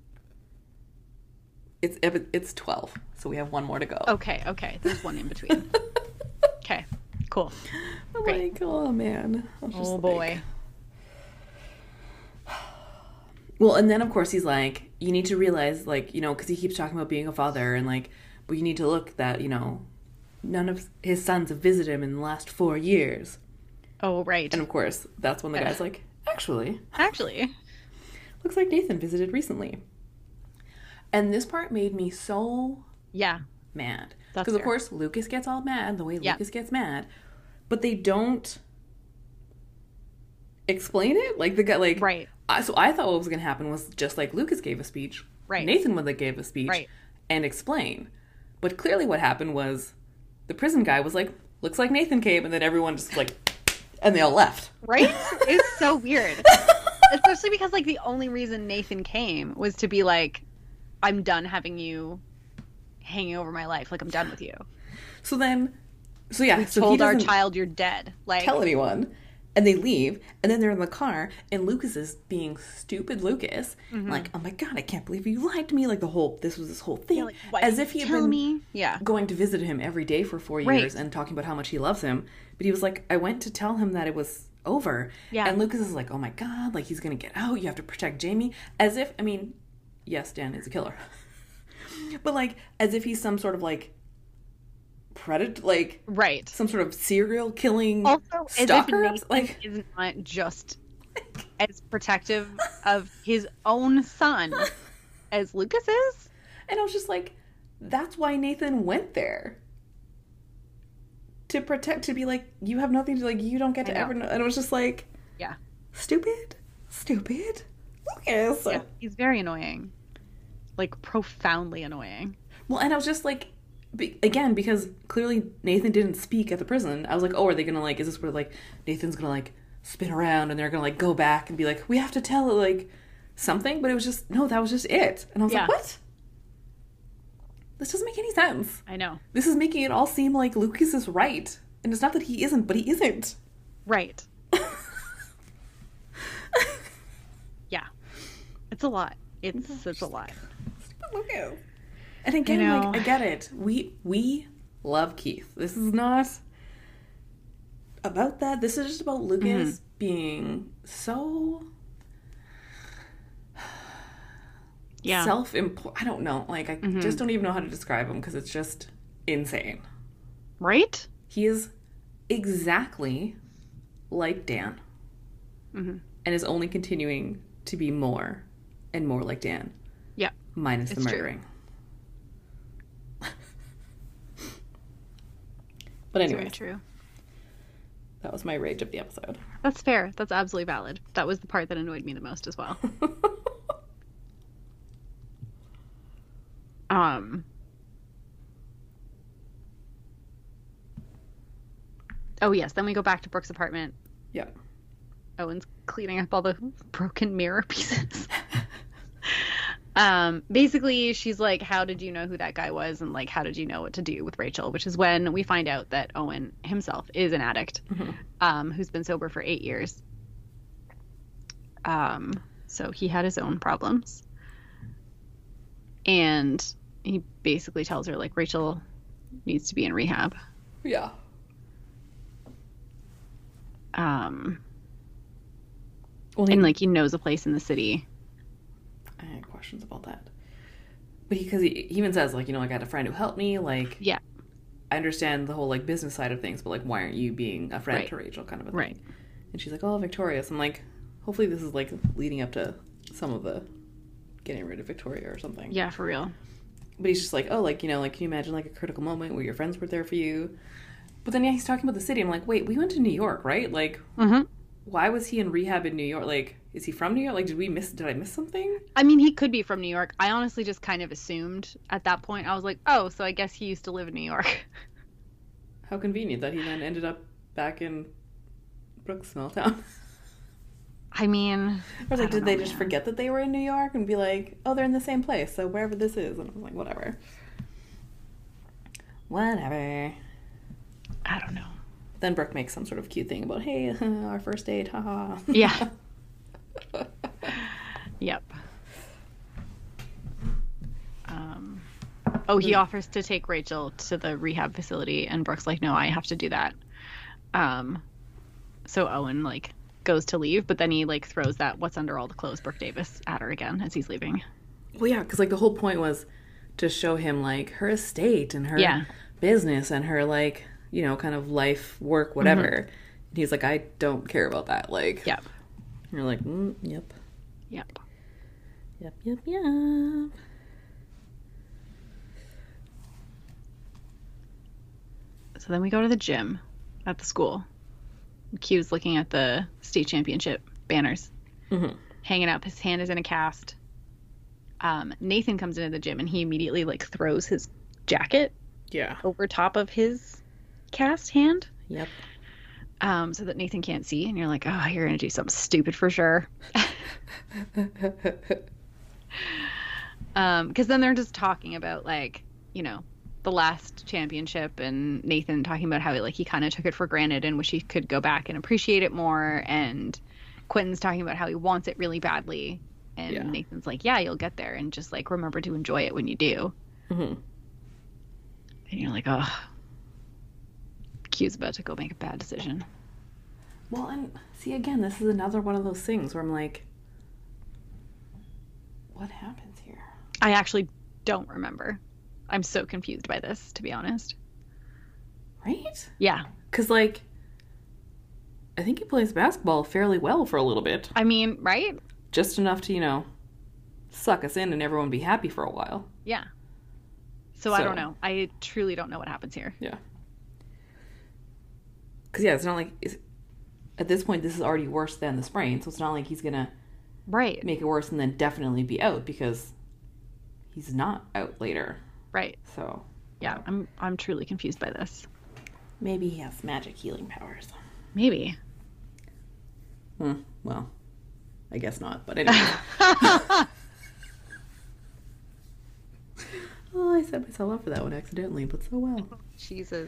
It's it's twelve, so we have one more to go. Okay. Okay. There's one in between. Okay. Cool. I'm great. like, oh man. I was just Oh like- boy. Well, and then of course he's like, you need to realize, like, you know, because he keeps talking about being a father and like, but you need to look that, you know, none of his sons have visited him in the last four years. Oh right. And of course, that's when the Yeah. guy's like, actually, Actually. looks like Nathan visited recently. And this part made me so Yeah. mad. That's Because, of fair. course, Lucas gets all mad the way Yeah. Lucas gets mad. But they don't explain it. Like, the guy, like... Right. I, so I thought what was going to happen was just like Lucas gave a speech. Right. Nathan would like gave a speech. Right. And explain. But clearly what happened was the prison guy was like, looks like Nathan came, and then everyone just like, and they all left. Right? It's so weird. Especially because, like, the only reason Nathan came was to be like, I'm done having you hanging over my life. Like, I'm done with you. So then, so yeah, We so told he our doesn't child you're dead. Like, tell anyone, and they leave, and then they're in the car, and Lucas is being stupid Lucas, Mhm. like, oh my god, I can't believe you lied to me, like the whole, this was this whole thing, yeah, like, why as didn't if he you had tell been me. Yeah. going to visit him every day for four Right. years and talking about how much he loves him, but he was like, I went to tell him that it was over, Yeah. and Lucas is like, oh my god, like he's gonna get out, you have to protect Jamie, as if, I mean, yes, Dan is a killer, but like, as if he's some sort of like predator, like Right. some sort of serial killing Also, as if stalker, Nathan like is not just as protective of his own son as Lucas is. and I was just like, that's why Nathan went there. To protect, to be like, you have nothing to, like, you don't get to I know. ever know. And it was just like, Yeah. stupid, stupid, Lucas. Yeah. He's very annoying. Like, profoundly annoying. Well, and I was just like, be, again, because clearly Nathan didn't speak at the prison. I was like, oh, are they gonna, like, is this where, like, Nathan's gonna, like, spin around and they're gonna, like, go back and be like, we have to tell it, like, something? But it was just, no, that was just it. And I was Yeah. like, what? This doesn't make any sense. I know. This is making it all seem like Lucas is right. And it's not that he isn't, but he isn't. Right. Yeah. It's a lot. It's it's a lot. Stupid Lucas. And again, I like, know. I get it. We we love Keith. This is not about that. This is just about Lucas Mm-hmm. being so Yeah. self-employed. I don't know. Like, I Mhm. just don't even know how to describe him because it's just insane. Right? He is exactly like Dan Mm-hmm. and is only continuing to be more and more like Dan. Yeah. Minus the It's true. murdering. But It's anyway, very true. that was my rage of the episode. That's fair. That's absolutely valid. That was the part that annoyed me the most as well. Um. Oh yes, then we go back to Brooke's apartment. Yeah. Owen's cleaning up all the broken mirror pieces. um, basically, she's like, "How did you know who that guy was?" And like, "How did you know what to do with Rachel?" Which is when we find out that Owen himself is an addict, Mhm. um, who's been sober for eight years. Um, so he had his own problems, and he basically tells her like Rachel needs to be in rehab. Yeah. Um, Well, he, and like he knows a place in the city. I had questions about that. But because he, he even says, like, you know, like, I had a friend who helped me. Like, Yeah. I understand the whole, like, business side of things, but, like, why aren't you being a friend Right. to Rachel kind of a thing? Right. And she's like, oh, Victorious. I'm like, hopefully this is, like, leading up to some of the getting rid of Victoria or something. Yeah, for real. But he's just like, oh, like, you know, like, can you imagine, like, a critical moment where your friends were there for you? But then, yeah, he's talking about the city. I'm like, wait, we went to New York, right? Like, Mm-hmm. why was he in rehab in New York? Like, is he from New York? Like, did we miss, did I miss something? I mean, he could be from New York. I honestly just kind of assumed at that point. I was like, oh, so I guess he used to live in New York. How convenient that he then ended up back in Brooke's small town. I mean, I was I like, don't did they know, just man. forget that they were in New York and be like, oh, they're in the same place, so wherever this is? And I was like, whatever. Whatever. I don't know. Then Brooke makes some sort of cute thing about, hey, our first date, haha. Yeah. Yep. Um, oh, he offers to take Rachel to the rehab facility, and Brooke's like, no, I have to do that. Um, so Owen, like, goes to leave, but then he, like, throws that what's under all the clothes Brooke Davis at her again as he's leaving. Well, yeah, because, like, the whole point was to show him, like, her estate and her Yeah. business and her, like, you know, kind of life, work, whatever. And he's like, I don't care about that. Like, Yep. and you're like, mm, yep. Yep. Yep, yep, yep. So then we go to the gym at the school. Q's looking at the state championship banners, Mm-hmm. hanging up. His hand is in a cast. Um, Nathan comes into the gym and he immediately like throws his jacket Yeah. over top of his cast hand. Yep. Um, so that Nathan can't see, and you're like, oh, you're gonna do something stupid for sure. um, because then they're just talking about like, you know, the last championship, and Nathan talking about how like he kind of took it for granted and wish he could go back and appreciate it more, and Quentin's talking about how he wants it really badly, and Yeah. Nathan's like, yeah, you'll get there, and just like remember to enjoy it when you do. Mm-hmm. And you're like, oh, Q's about to go make a bad decision. Well, and see, again, this is another one of those things where I'm like, what happens here? I actually don't remember. I'm so confused by this, to be honest. Right? Yeah. Because, like, I think he plays basketball fairly well for a little bit. I mean, right? Just enough to, you know, suck us in and everyone be happy for a while. Yeah. So, So- I don't know. I truly don't know what happens here. Yeah. Because, yeah, it's not like... It's, at this point, this is already worse than the sprain, so it's not like he's going to Right. make it worse and then definitely be out, because he's not out later. Right. So... Yeah, I'm I'm truly confused by this. Maybe he has magic healing powers. Maybe. Hmm, well, I guess not, but anyway. Oh, I set myself up for that one accidentally, but so well. Jesus.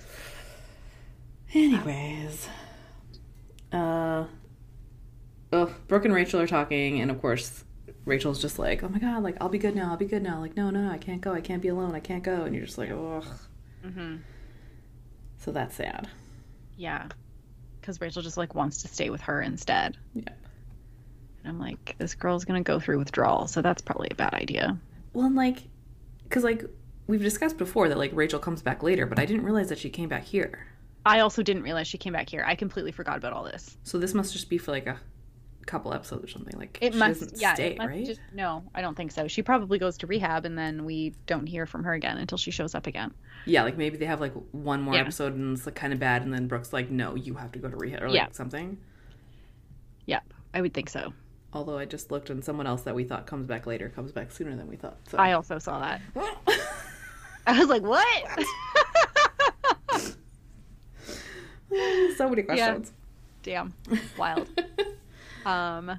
Anyways. Uh, oh, Brooke and Rachel are talking, and of course, Rachel's just like, oh my god, like, I'll be good now, I'll be good now. Like, no, no, no, I can't go, I can't be alone, I can't go. And you're just like, ugh. Mm-hmm. So that's sad. Yeah. Because Rachel just like wants to stay with her instead. Yeah. And I'm like, this girl's gonna go through withdrawal, so that's probably a bad idea. Well, and like, because like, we've discussed before that like Rachel comes back later, but I didn't realize that she came back here. I also didn't realize she came back here. I completely forgot about all this. So this must just be for like a couple episodes or something. Like It she must, doesn't yeah. stay, it must right? just, no, I don't think so. She probably goes to rehab, and then we don't hear from her again until she shows up again. Yeah, like maybe they have like one more Yeah. episode and it's like kind of bad, and then Brooke's like, no, you have to go to rehab or like Yeah. something. Yep, I would think so. Although I just looked and someone else that we thought comes back later comes back sooner than we thought. So I also saw that. I was like, what? so many questions. Damn, wild. Um,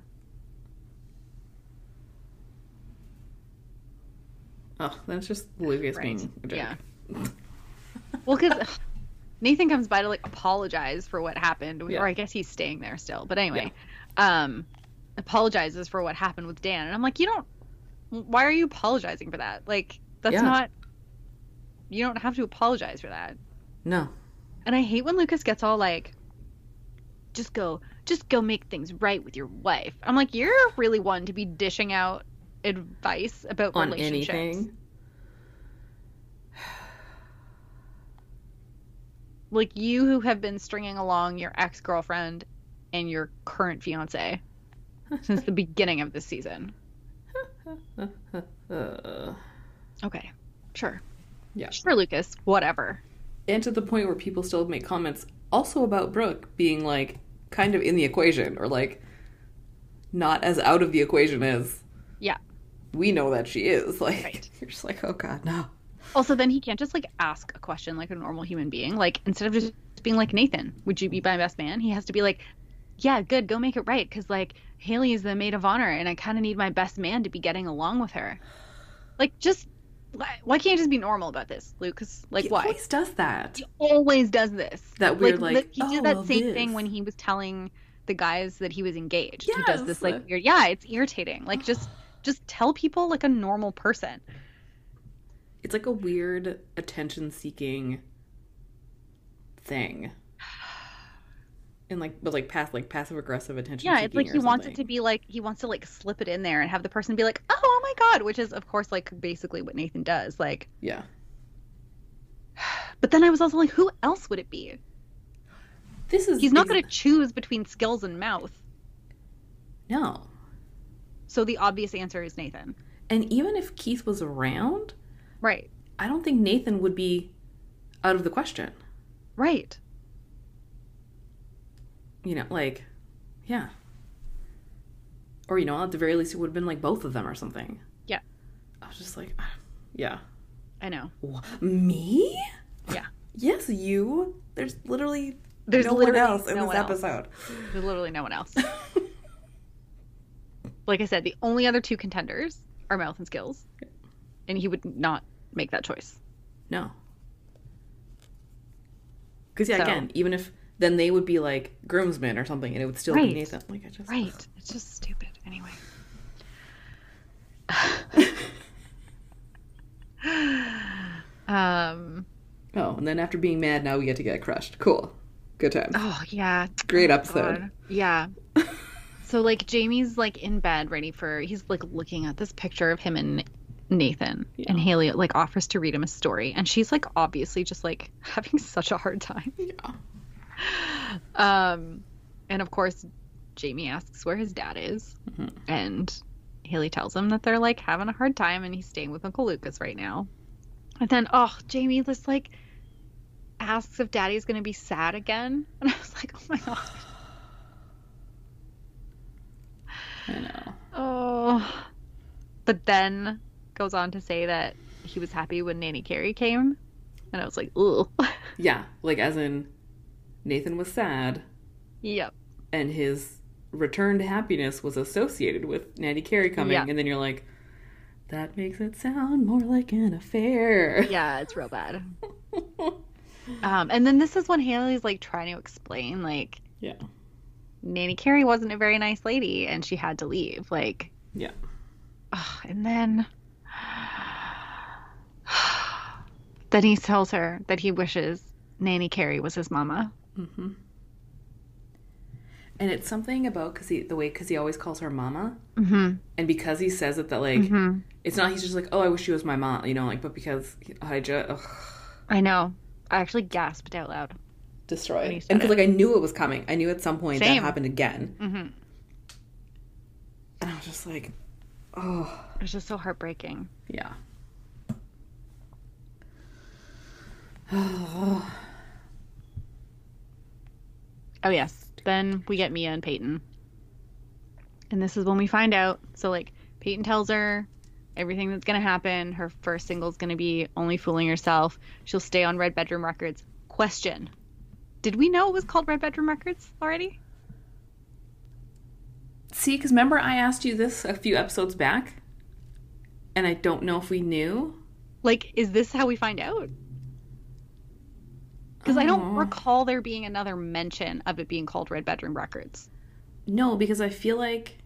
Oh, that's just Lucas Right. being a jerk. Yeah. well, because Nathan comes by to like apologize for what happened, Yeah. or I guess he's staying there still. But anyway, um, apologizes for what happened with Dan, and I'm like, you don't. Why are you apologizing for that? Like, that's Yeah. not. You don't have to apologize for that. No. And I hate when Lucas gets all like, just go, just go make things right with your wife. I'm like, you're really one to be dishing out advice about On relationships. anything. Like, you who have been stringing along your ex-girlfriend and your current fiance since the beginning of this season. Uh, Okay, sure. yeah. Sure, Lucas, whatever. And to the point where people still make comments also about Brooke being like kind of in the equation, or like not as out of the equation as Yeah. we know that she is. Like, Right. you're just like, oh god, no. Also, then he can't just, like, ask a question like a normal human being. Like, instead of just being like, Nathan, would you be my best man? He has to be like, yeah, good, go make it right. Because, like, Haley is the maid of honor, and I kind of need my best man to be getting along with her. Like, just, why can't you just be normal about this, Lucas? Like, He why? always does that. He always does this. That weird, like, he did oh, that well, same this. thing when he was telling the guys that he was engaged. He does this, Yes. like, weird, yeah, it's irritating. Like, just, just tell people like a normal person. It's like a weird attention-seeking thing. And like, but like past, like passive-aggressive attention. Yeah, it's like he wants it to be like, he wants to like slip it in there and have the person be like, oh, oh my God, which is of course like basically what Nathan does. Like, Yeah. but then I was also like, who else would it be? This is. He's not ex- going to choose between skills and mouth. No. So the obvious answer is Nathan. And even if Keith was around, Right. I don't think Nathan would be out of the question. Right. You know, like, yeah. Or, you know, at the very least, it would have been like both of them or something. Yeah. I was just like, ah, yeah. I know. Wha- Me? Yeah. Yes, you. There's literally There's no one literally else in no this one else. episode. There's literally no one else. Like I said, the only other two contenders are Mouth and Skills. And he would not make that choice. No. Because, yeah, So- again, even if then they would be like groomsmen or something and it would still Right. be Nathan. Like, I just. Right. It's just stupid. Anyway. um. Oh, and then after being mad, now we get to get crushed. Cool. Good time. Oh, yeah. Great Oh, episode. God. Yeah. So, like, Jamie's, like, in bed ready for... He's, like, looking at this picture of him and Nathan. Yeah. And Haley, like, offers to read him a story. And she's, like, obviously just, like, having such a hard time. Yeah. Um, and, of course, Jamie asks where his dad is. Mm-hmm. And Haley tells him that they're, like, having a hard time and he's staying with Uncle Lucas right now. And then, oh, Jamie just, like, asks if Daddy's going to be sad again. And I was like, oh, my God. I know. Oh. But then goes on to say that he was happy when Nanny Carey came. And I was like, ugh. Yeah, like as in Nathan was sad Yep. and his return to happiness was associated with Nanny Carey coming, Yeah. and then you're like, that makes it sound more like an affair. Yeah, it's real bad. Um, and then this is when Haley's like trying to explain, like, Yeah. Nanny Carey wasn't a very nice lady and she had to leave. Like, Yeah. ugh, and then then he tells her that he wishes Nanny Carey was his mama. Mm-hmm. And it's something about because he the way because he always calls her mama, Mm-hmm. and because he says it that like Mm-hmm. it's not he's just like, oh, I wish she was my mom, you know, like, but because I just I know. I actually gasped out loud. destroyed, When he said and because it. like I knew it was coming, I knew at some point Same. that happened again, Mm-hmm. and I was just like, oh It was just so heartbreaking. yeah. Oh, yes. Then we get Mia and Peyton. And this is when we find out. So, like, Peyton tells her everything that's going to happen. Her first single is going to be Only Fooling Yourself. She'll stay on Red Bedroom Records. Question. Did we know it was called Red Bedroom Records already? See, because remember I asked you this a few episodes back, and I don't know if we knew. Like, is this how we find out? Because I don't Oh. recall there being another mention of it being called Red Bedroom Records. No, because I feel like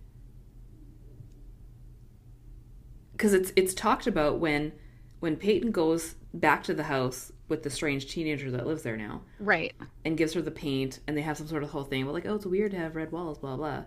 because it's it's talked about when when Peyton goes back to the house with the strange teenager that lives there now Right. and gives her the paint, and they have some sort of whole thing about like, oh, it's weird to have red walls, blah blah.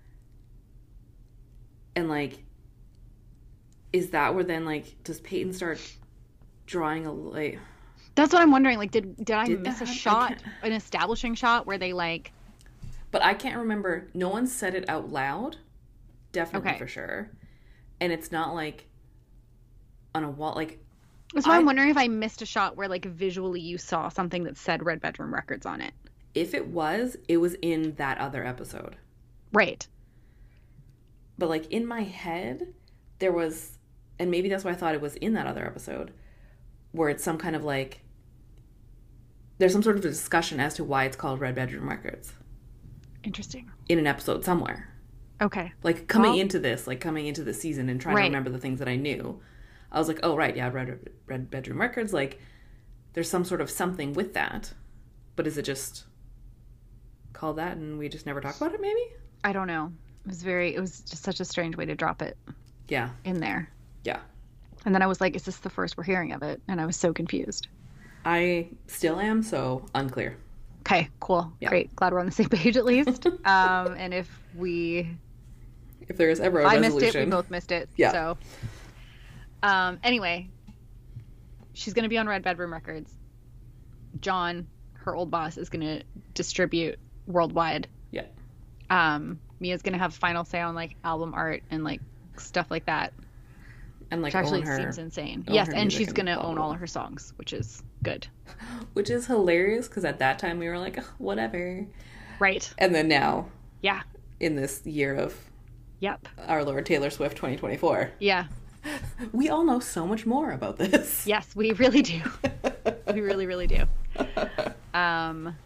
And like, is that where then like does Peyton start drawing a like? That's what I'm wondering. Like, did did I Did miss that? a I shot, can't- an establishing shot where they like? But I can't remember. No one said it out loud. Definitely Okay. for sure. And it's not like on a wall. Like, That's why I- I'm wondering if I missed a shot where like visually you saw something that said Red Bedroom Records on it. if it was, it was in that other episode. Right. But like in my head, there was, and maybe that's why I thought it was in that other episode, where it's some kind of like, there's some sort of a discussion as to why it's called Red Bedroom Records Interesting. in an episode somewhere. Okay. Like coming Well- into this, like coming into the season and trying Right. to remember the things that I knew, I was like, oh right, yeah, Red Red Bedroom Records. Like, there's some sort of something with that, but is it just called that and we just never talk about it? Maybe. I don't know. It was very. It was just such a strange way to drop it Yeah, in there. yeah. And then I was like, "Is this the first we're hearing of it?" And I was so confused. I still am, so unclear. Okay. Cool. Yeah. Great. Glad we're on the same page at least. um, and if we If there is ever a I resolution, missed it. We both missed it. Yeah. So, um, anyway, she's gonna be on Red Bedroom Records. John, her old boss, is gonna distribute worldwide. Yeah. Um, Mia's gonna have final say on like album art and like stuff like that. and like Which actually own her, seems insane. own Yes, her and music she's and gonna blah, own blah, all blah. of her songs, which is good. which is hilarious because at that time we were like, "Ugh, whatever, Right. and then now Yeah. in this year of Yep. our Lord Taylor Swift twenty twenty-four, Yeah. we all know so much more about this. Yes, we really do. We really, really do. Um,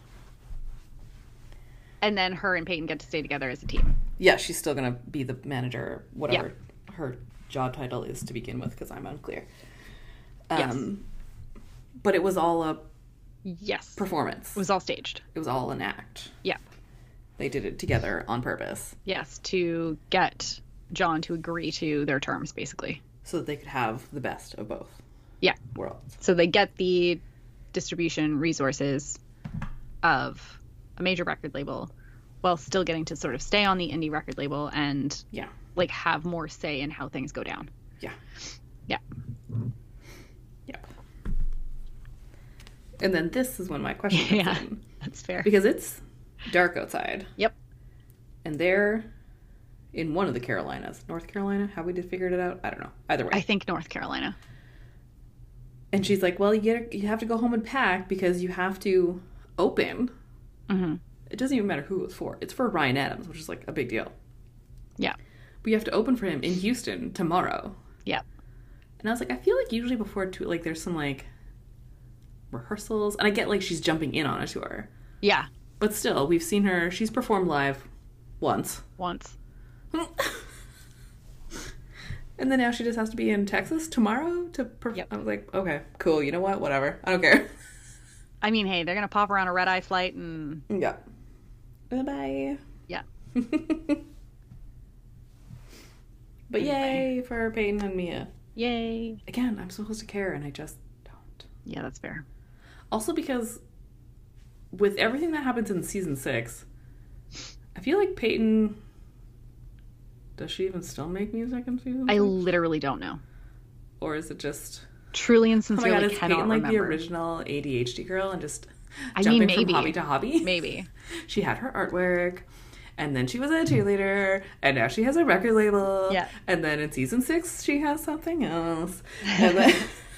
and then her and Peyton get to stay together as a team. Yeah, she's still gonna be the manager, whatever her job title is to begin with, because I'm unclear. Um, Yes. But it was all a Yes. performance. It was all staged. It was all an act. Yeah. They did it together on purpose Yes, to get John to agree to their terms, basically. so that they could have the best of both Yeah. worlds. So they get the distribution resources of a major record label while still getting to sort of stay on the indie record label and Yeah. like have more say in how things go down. Yeah. Yeah. Yep. And then this is when my question comes Yeah. in. That's fair. Because it's dark outside. Yep. And they're in one of the Carolinas. North Carolina? How we did figured it out? I don't know. Either way. I think North Carolina. And she's like, well, you, get, you have to go home and pack because you have to open. Mm-hmm. It doesn't even matter who it's for. It's for Ryan Adams, which is like a big deal. Yeah. But you have to open for him in Houston tomorrow. Yep. And I was like, I feel like usually before, to, like, there's some, like, rehearsals. And I get, like, she's jumping in on a tour. Yeah. But still, we've seen her. She's performed live once. Once. And then now she just has to be in Texas tomorrow to perform. Yep. I was like, okay, cool. You know what? Whatever. I don't care. I mean, hey, they're going to pop her on a red eye flight and... Yeah. Bye-bye. Yeah. But yay for Peyton and Mia. Yay. Again, I'm supposed to care, and I just don't. Yeah, that's fair. Also because with everything that happens in season six, I feel like Peyton... Does she even still make music in season I six? literally don't know. Or is it just... Truly and Oh my sincerely god, is cannot Peyton like remember. the original A D H D girl and just I jumping mean, maybe. from hobby to hobby? Maybe. She had her artwork, and then she was a cheerleader, and now she has a record label. Yeah. And then in season six, she has something else. And then...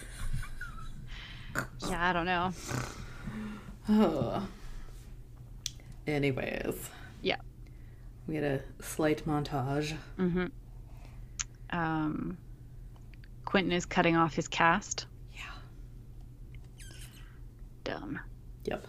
Yeah, I don't know. Oh. Anyways. Yeah. We had a slight montage. Mm-hmm. Um, Quentin is cutting off his cast. Yeah. Dumb. Yep.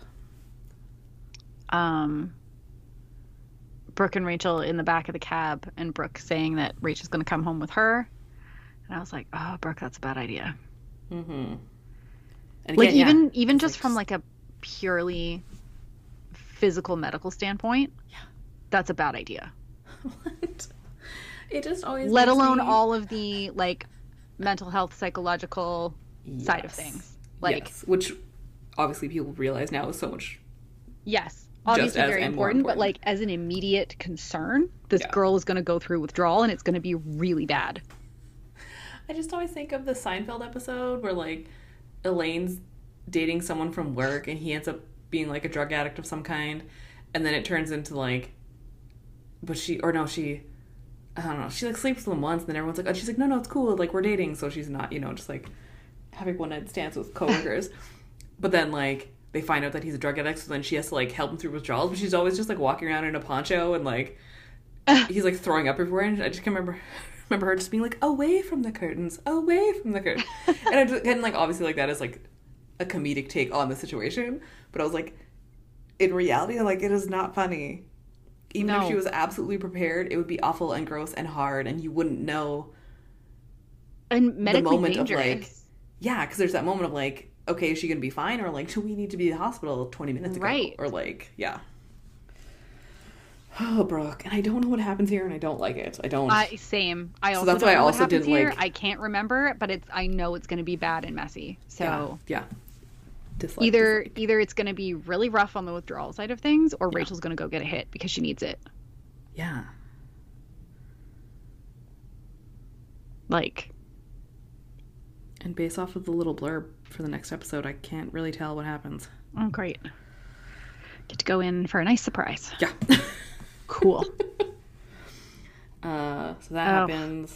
Um, Brooke and Rachel in the back of the cab, and Brooke saying that Rachel's going to come home with her. And I was like, oh, Brooke, that's a bad idea. Mm-hmm. And Like, again, yeah, even even it's just like from, like, a purely physical medical standpoint, Yeah. that's a bad idea. What? It just always Let makes alone me- all of the, like, mental health, psychological side of Yes. things. Like, Yes. Which obviously people realize now is so much. yes, obviously as very and more important, but important. like as an immediate concern, this Yeah. girl is going to go through withdrawal and it's going to be really bad. I just always think of the Seinfeld episode where like Elaine's dating someone from work and he ends up being like a drug addict of some kind, and then it turns into like, but she or no she, I don't know, she like sleeps with him once, and then everyone's like, oh, she's like, no, no, it's cool, like we're dating, so she's not, you know, just like having one night stands with coworkers, but then like they find out that he's a drug addict, so then she has to like help him through withdrawals, but she's always just like walking around in a poncho and like he's like throwing up everywhere, and I just can remember remember her just being like, away from the curtains, away from the curtains, and I just, and like obviously like that is like a comedic take on the situation, but I was like, in reality, like it is not funny. Even No. if she was absolutely prepared, it would be awful and gross and hard, and you wouldn't know. And medically moment of, dangerous. like, Yeah, because there's that moment of like, okay, is she gonna be fine, or like, do we need to be in the hospital twenty minutes ago, Right. or like, yeah. Oh, Brooke, and I don't know what happens here, and I don't like it. I don't. I same. I So also that's don't why I know what also happens didn't, here. like- I can't remember, but it's I know it's going to be bad and messy. So yeah, yeah. Dislike, either dislike. either it's going to be really rough on the withdrawal side of things, or Yeah. Rachel's going to go get a hit because she needs it. Yeah. Like, And based off of the little blurb for the next episode, I can't really tell what happens. oh great, get to go in for a nice surprise. Yeah. Cool. uh, so that Oh. happens.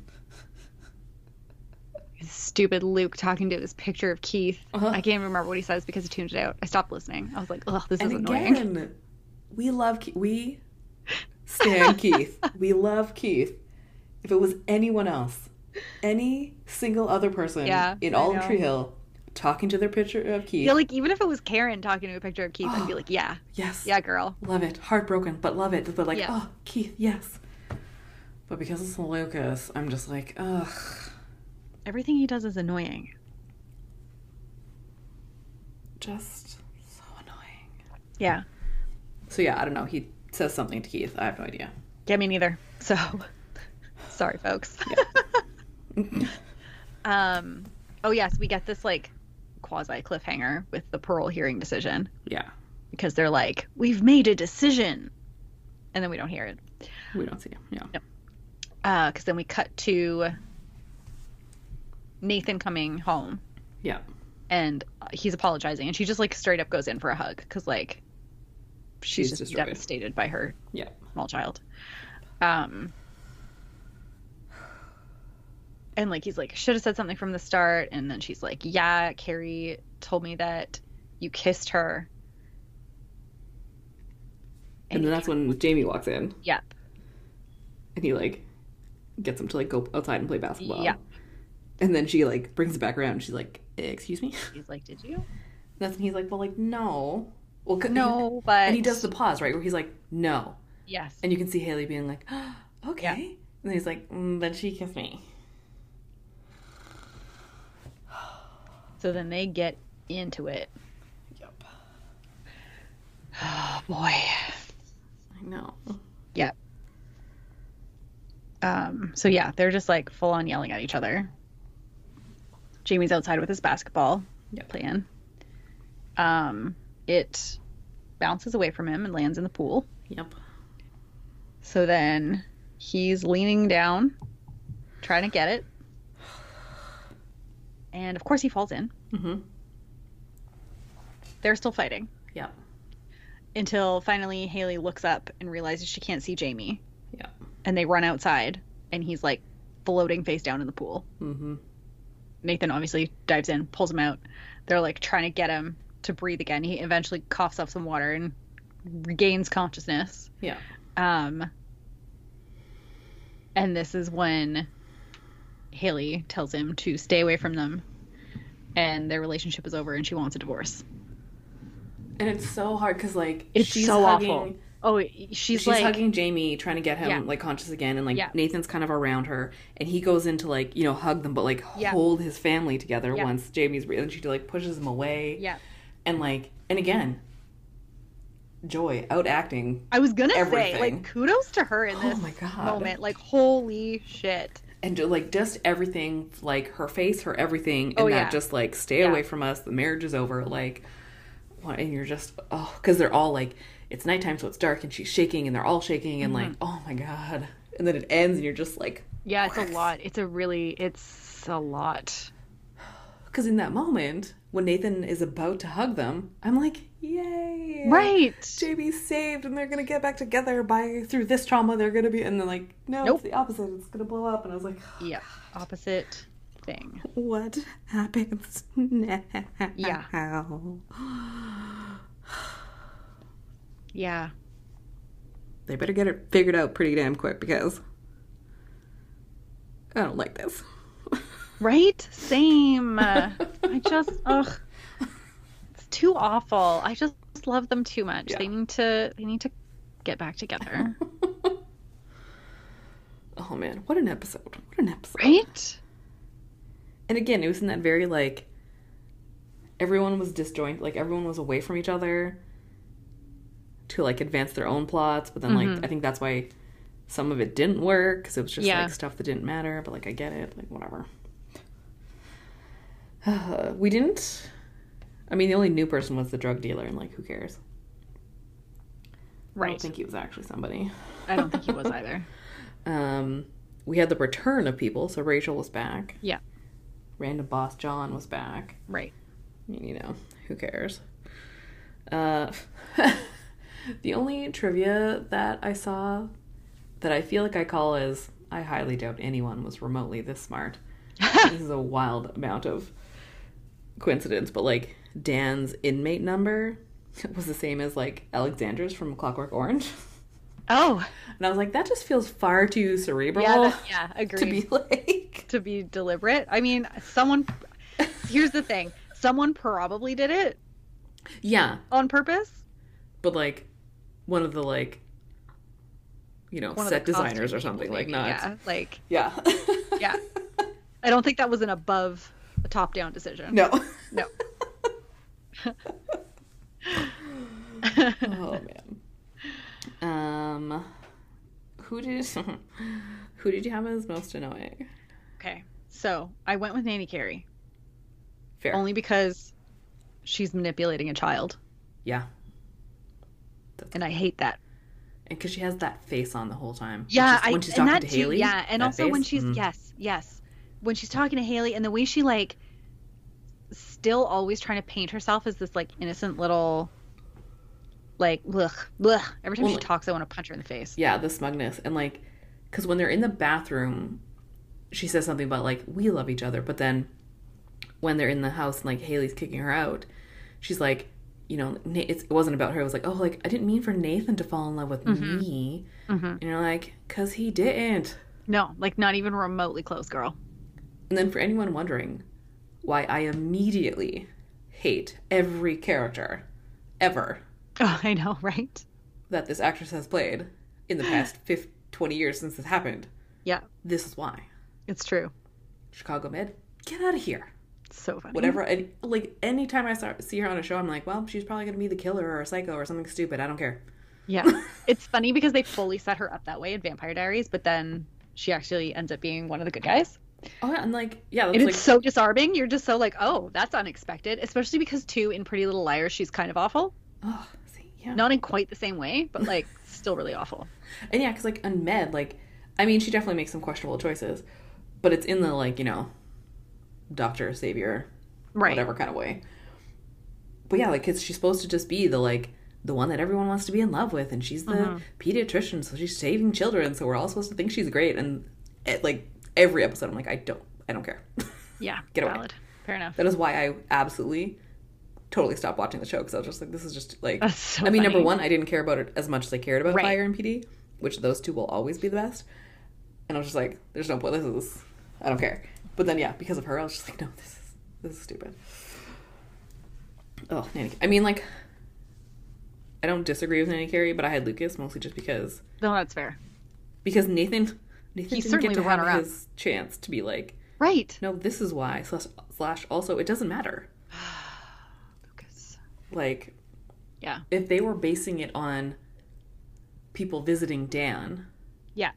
Stupid Luke talking to his picture of Keith. Uh-huh. I can't even remember what he says because I tuned it out. I stopped listening. I was like, ugh, this And is annoying. again, we love Keith. We stand Keith. We love Keith. If it was anyone else, any single other person Yeah, in I all of know. Tree Hill, talking to their picture of Keith. Yeah, like, even if it was Karen talking to a picture of Keith, I'd be Oh, like, yeah. yes. Yeah, girl. Love it. Heartbroken, but love it. But like, Yeah. oh, Keith, yes. But because it's Lucas, I'm just like, ugh. Everything he does is annoying. Just so annoying. Yeah. So yeah, I don't know. He says something to Keith. I have no idea. Yeah, me neither. So, sorry, folks. Yeah. um, oh, yes, we get this, like, quasi cliffhanger with the parole hearing decision. Yeah. Because they're like, we've made a decision. And then we don't hear it. We don't see him. Yeah. No. Uh, because then we cut to Nathan coming home. Yeah. And he's apologizing. And she just, like, straight up goes in for a hug. Because, like, she's, She's just destroyed. devastated by her Yeah. small child. Um, and like he's like, should have said something from the start. And then she's like, yeah, Carrie told me that you kissed her. And then that's when Jamie walks in. Yep. And he like gets him to like go outside and play basketball. Yeah. And then she like brings it back around and she's like, excuse me? He's like, did you? That's when he's like, well, like, no. Well, c- No, but And he does the pause, right? Where he's like, no. yes. And you can see Haley being like, oh, okay. Yeah. And then he's like, mm, then she kissed me. So then they get into it. Yep. Oh boy. I know. Yeah. Um, so yeah, they're just like full on yelling at each other. Jamie's outside with his basketball Yep. playing. Um, it bounces away from him and lands in the pool. Yep. So then he's leaning down, trying to get it. And of course he falls in. Mm-hmm. They're still fighting. Yep. Until finally Haley looks up and realizes she can't see Jamie. Yep. And they run outside and he's like floating face down in the pool. Mm-hmm. Nathan obviously dives in, pulls him out. They're like trying to get him to breathe again. He eventually coughs up some water and regains consciousness. Yeah. Um, and this is when Haley tells him to stay away from them and their relationship is over and she wants a divorce. And it's so hard because, like, It's she's so hugging, awful. Oh, she's, she's like, hugging Jamie, trying to get him, Yeah. like, conscious again. And, like, Yeah. Nathan's kind of around her. And he goes in to, like, you know, hug them, but, like, Yeah. hold his family together Yeah. once Jamie's breathing. And she, like, pushes him away. yeah. And, like, and again, Joy out acting. I was gonna say, Everything. like, kudos to her in Oh this my God. moment. Like, holy shit. And, like, just everything, like, her face, her everything. And Oh, that yeah. just, like, stay Yeah. away from us. The marriage is over. Like, what- and you're just, oh, because they're all, like, it's nighttime, so it's dark, and she's shaking, and they're all shaking, and, Mm-hmm. like, oh my God. And then it ends, and you're just like, Yeah, it's a lot. It's a really, it's a lot. because in that moment, when Nathan is about to hug them, I'm like, yay. Right. Jamie's saved, and they're going to get back together by, through this trauma, they're going to be, and then, like, no, Nope. it's the opposite. It's going to blow up. And I was like, Yeah. Opposite thing. what happens now? Yeah. Yeah. They better get it figured out pretty damn quick, because I don't like this. Right? Same. Uh, I just, ugh. It's too awful. I just love them too much. Yeah. They need to, they need to get back together. Oh man, what an episode. What an episode. Right? And again, it was in that very, like, everyone was disjoint, like, everyone was away from each other to, like, advance their own plots, but then, like, Mhm. I think that's why some of it didn't work, because it was just, Yeah. like, stuff that didn't matter, but, like, I get it, like, whatever. Uh, we didn't, I mean, the only new person was the drug dealer, and, like, who cares? I Right. don't think he was actually somebody. I don't think he was either. Um, we had the return of people, so Rachel was back. Yeah. Random boss John was back. Right. I mean, you know, who cares? Uh, the only trivia that I saw that I feel like I call is, I highly doubt anyone was remotely this smart. This is a wild amount of coincidence, but, like, Dan's inmate number was the same as, like, Alexandra's from Clockwork Orange. Oh. And I was like, that just feels far too cerebral Yeah, that, yeah, agreed. to be, like... to be deliberate. I mean, someone, here's the thing. Someone probably did it Yeah, on purpose. but like one of the like, you know, One of set the costume designers or people, something, like maybe. not. Yeah, like Yeah. yeah. I don't think that was an above a top-down decision. No. No. Oh man. Um, who did who did you have as most annoying? Okay, so I went with Nanny Carey Fair. only because she's manipulating a child, Yeah. and I hate that. And because she has that face on the whole time. Yeah, when she's, I when she's and talking that to too, Haley. yeah, and that also when face, she's mm. yes, yes, when she's talking to Haley, and the way she like still always trying to paint herself as this like innocent little like ugh, ugh. Every time Well, she talks, I want to punch her in the face. Yeah, the smugness. And like, because when they're in the bathroom, she says something about like, we love each other. But then when they're in the house and like Haley's kicking her out, she's like, you know, Na- it's, it wasn't about her. It was like, oh, like, I didn't mean for Nathan to fall in love with Mhm. me. Mm-hmm. And you're like, because he didn't. No, like not even remotely close, girl. And then for anyone wondering why I immediately hate every character ever Oh, I know, right? that this actress has played in the past fifty, twenty years since this happened, Yeah, this is why. it's true. Chicago Med, get out of here. It's so funny. Whatever. And, like, anytime I start, see her on a show, I'm like, well, she's probably going to be the killer or a psycho or something stupid. I don't care. Yeah, it's funny because they fully set her up that way in Vampire Diaries, but then she actually ends up being one of the good guys. Oh, yeah. And, like, yeah, that's And like, it's so disarming. You're just so like, oh, that's unexpected. Especially because, too, in Pretty Little Liars, she's kind of awful. oh, see, yeah. Not in quite the same way, but, like, still really awful. And, yeah, because, like, on Med, like, I mean, she definitely makes some questionable choices, but it's in the, like, you know, doctor, savior, Right. whatever kind of way. But, yeah, like, it's, she's supposed to just be the, like, the one that everyone wants to be in love with, and she's the Mhm. pediatrician, so she's saving children, so we're all supposed to think she's great. And, it, like, every episode, I'm like, I don't, I don't care. Yeah, Get away. valid. Fair enough. That is why I absolutely totally stopped watching the show, because I was just like, this is just like, That's so I mean, number funny. one, I didn't care about it as much as I cared about Right. Fire and P D, which those two will always be the best. And I was just like, there's no point. This is, I don't care. But then, yeah, because of her, I was just like, no, this is, this is stupid. Oh, Nanny. I mean, like, I don't disagree with Nanny Carey, but I had Lucas mostly just because, No, that's fair. because Nathan, Nathan He's didn't certainly get to the have runner-up. his chance to be like, Right. no, this is why, slash, slash also, it doesn't matter. Lucas. Like, Yeah. if they were basing it on people visiting Dan, Yeah.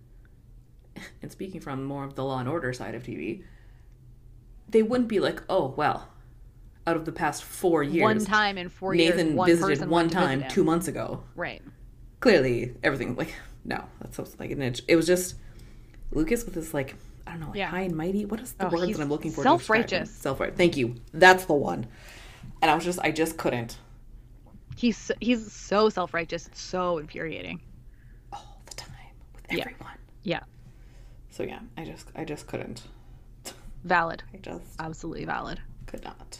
and speaking from more of the Law and Order side of T V, they wouldn't be like, oh, well, out of the past four years, One time in four years, Nathan one visited person one went to time visit him. two months ago. Right. Clearly, everything, like, no, that's so, like, an itch. It was just Lucas with his, like, I don't know, like, Yeah. high and mighty. What is the Oh, word he's that I'm looking for? to describe him? self-righteous. Self-righteous. Thank you. That's the one. And I was just, I just couldn't. He's he's so self-righteous. It's so infuriating. All the time with Yeah. everyone. Yeah. So yeah, I just, I just couldn't. Valid. I just Absolutely valid. could not.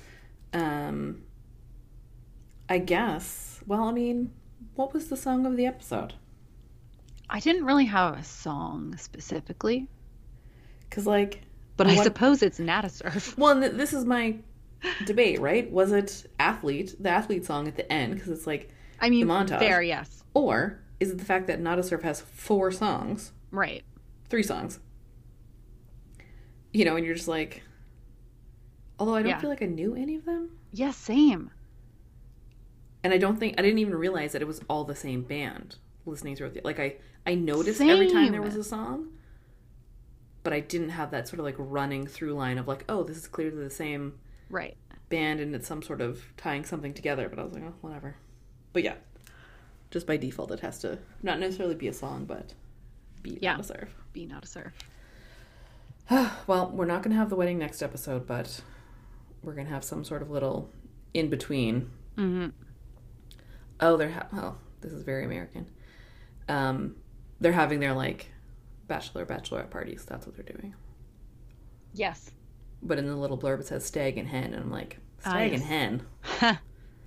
Um, I guess. Well, I mean, what was the song of the episode? I didn't really have a song specifically, Because, like, but I what- suppose it's Nada Surf. well, and th- this is my debate, right? Was it athlete, the athlete song at the end? Because it's like, I mean, The montage. fair, yes. or is it the fact that Nada Surf has four songs, Right. three songs? You know, and you're just like, although I don't Yeah. feel like I knew any of them. Yeah, same. And I don't think I didn't even realize that it was all the same band listening through it. Like I, I noticed every time there Same. was a song, but I didn't have that sort of like running through line of like, oh, this is clearly the same Right. band and it's some sort of tying something together. But I was like, oh, whatever. But yeah, just by default, it has to not necessarily be a song, but be Yeah. on a surf. Be Nada Surf. Well, we're not gonna have the wedding next episode, but we're gonna have some sort of little in between. Mm-hmm. Oh, they're ha- oh, this is very American. Um, they're having their like bachelor bachelorette parties. That's what they're doing. Yes. But in the little blurb it says stag and hen, and I'm like, Ah, stag yes. and hen.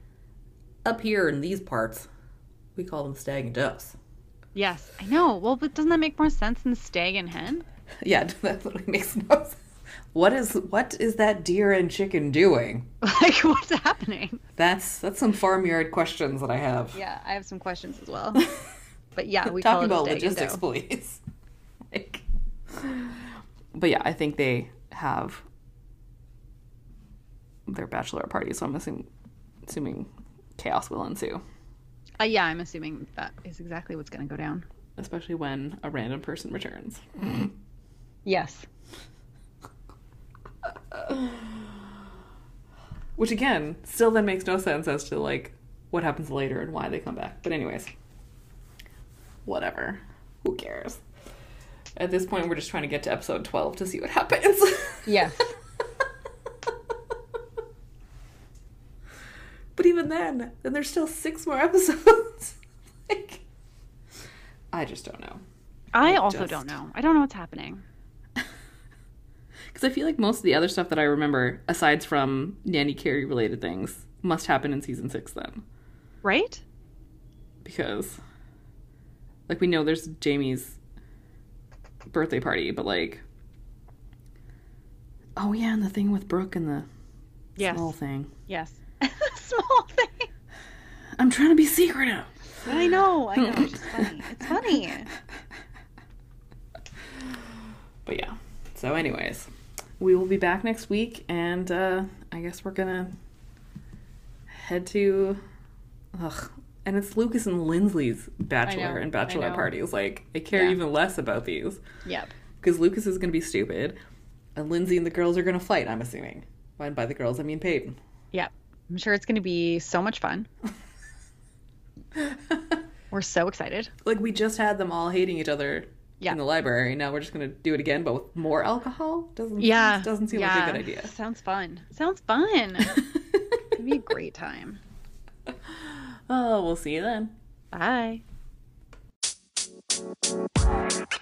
Up here in these parts, we call them stag and doves. Yes. I know. Well, but doesn't that make more sense than stag and hen? Yeah, that literally makes no sense. What is what is that deer and chicken doing? Like, what's happening? That's that's some farmyard questions that I have. Yeah, I have some questions as well. But yeah, we Talking call about it a stag and logistics, doe. please. Like, but yeah, I think they have their bachelor party, so I'm assuming, assuming chaos will ensue. Uh, yeah, I'm assuming that is exactly what's going to go down. Especially when a random person returns. Yes. Which again, still then makes no sense as to like what happens later and why they come back. But anyways, whatever. Who cares? At this point, we're just trying to get to episode twelve to see what happens. Yes. But even then, then there's still six more episodes. Like, I just don't know. I I also just- don't know. I don't know what's happening. Because I feel like most of the other stuff that I remember, aside from Nanny Carey related things, must happen in season six then. Right? Because, like, we know there's Jamie's birthday party, but like, oh yeah, and the thing with Brooke and the Yes. small thing. Yes. Small thing. I'm trying to be secretive. I know. I know. It's just funny. It's funny. But yeah. So anyways, we will be back next week, and uh, I guess we're gonna head to, ugh, and it's Lucas and Lindsley's bachelor know, and I bachelorette know. parties. Like, I care Yeah. even less about these. Yep. Because Lucas is gonna be stupid, and Lindsay and the girls are gonna fight, I'm assuming. And by the girls, I mean Peyton. Yep. I'm sure it's going to be so much fun. We're so excited. Like, we just had them all hating each other Yeah. in the library. Now we're just gonna do it again, but with more alcohol? Doesn't Yeah. doesn't seem yeah. like a good idea. Sounds fun. Sounds fun. It'd be a great time. Oh, we'll see you then. Bye.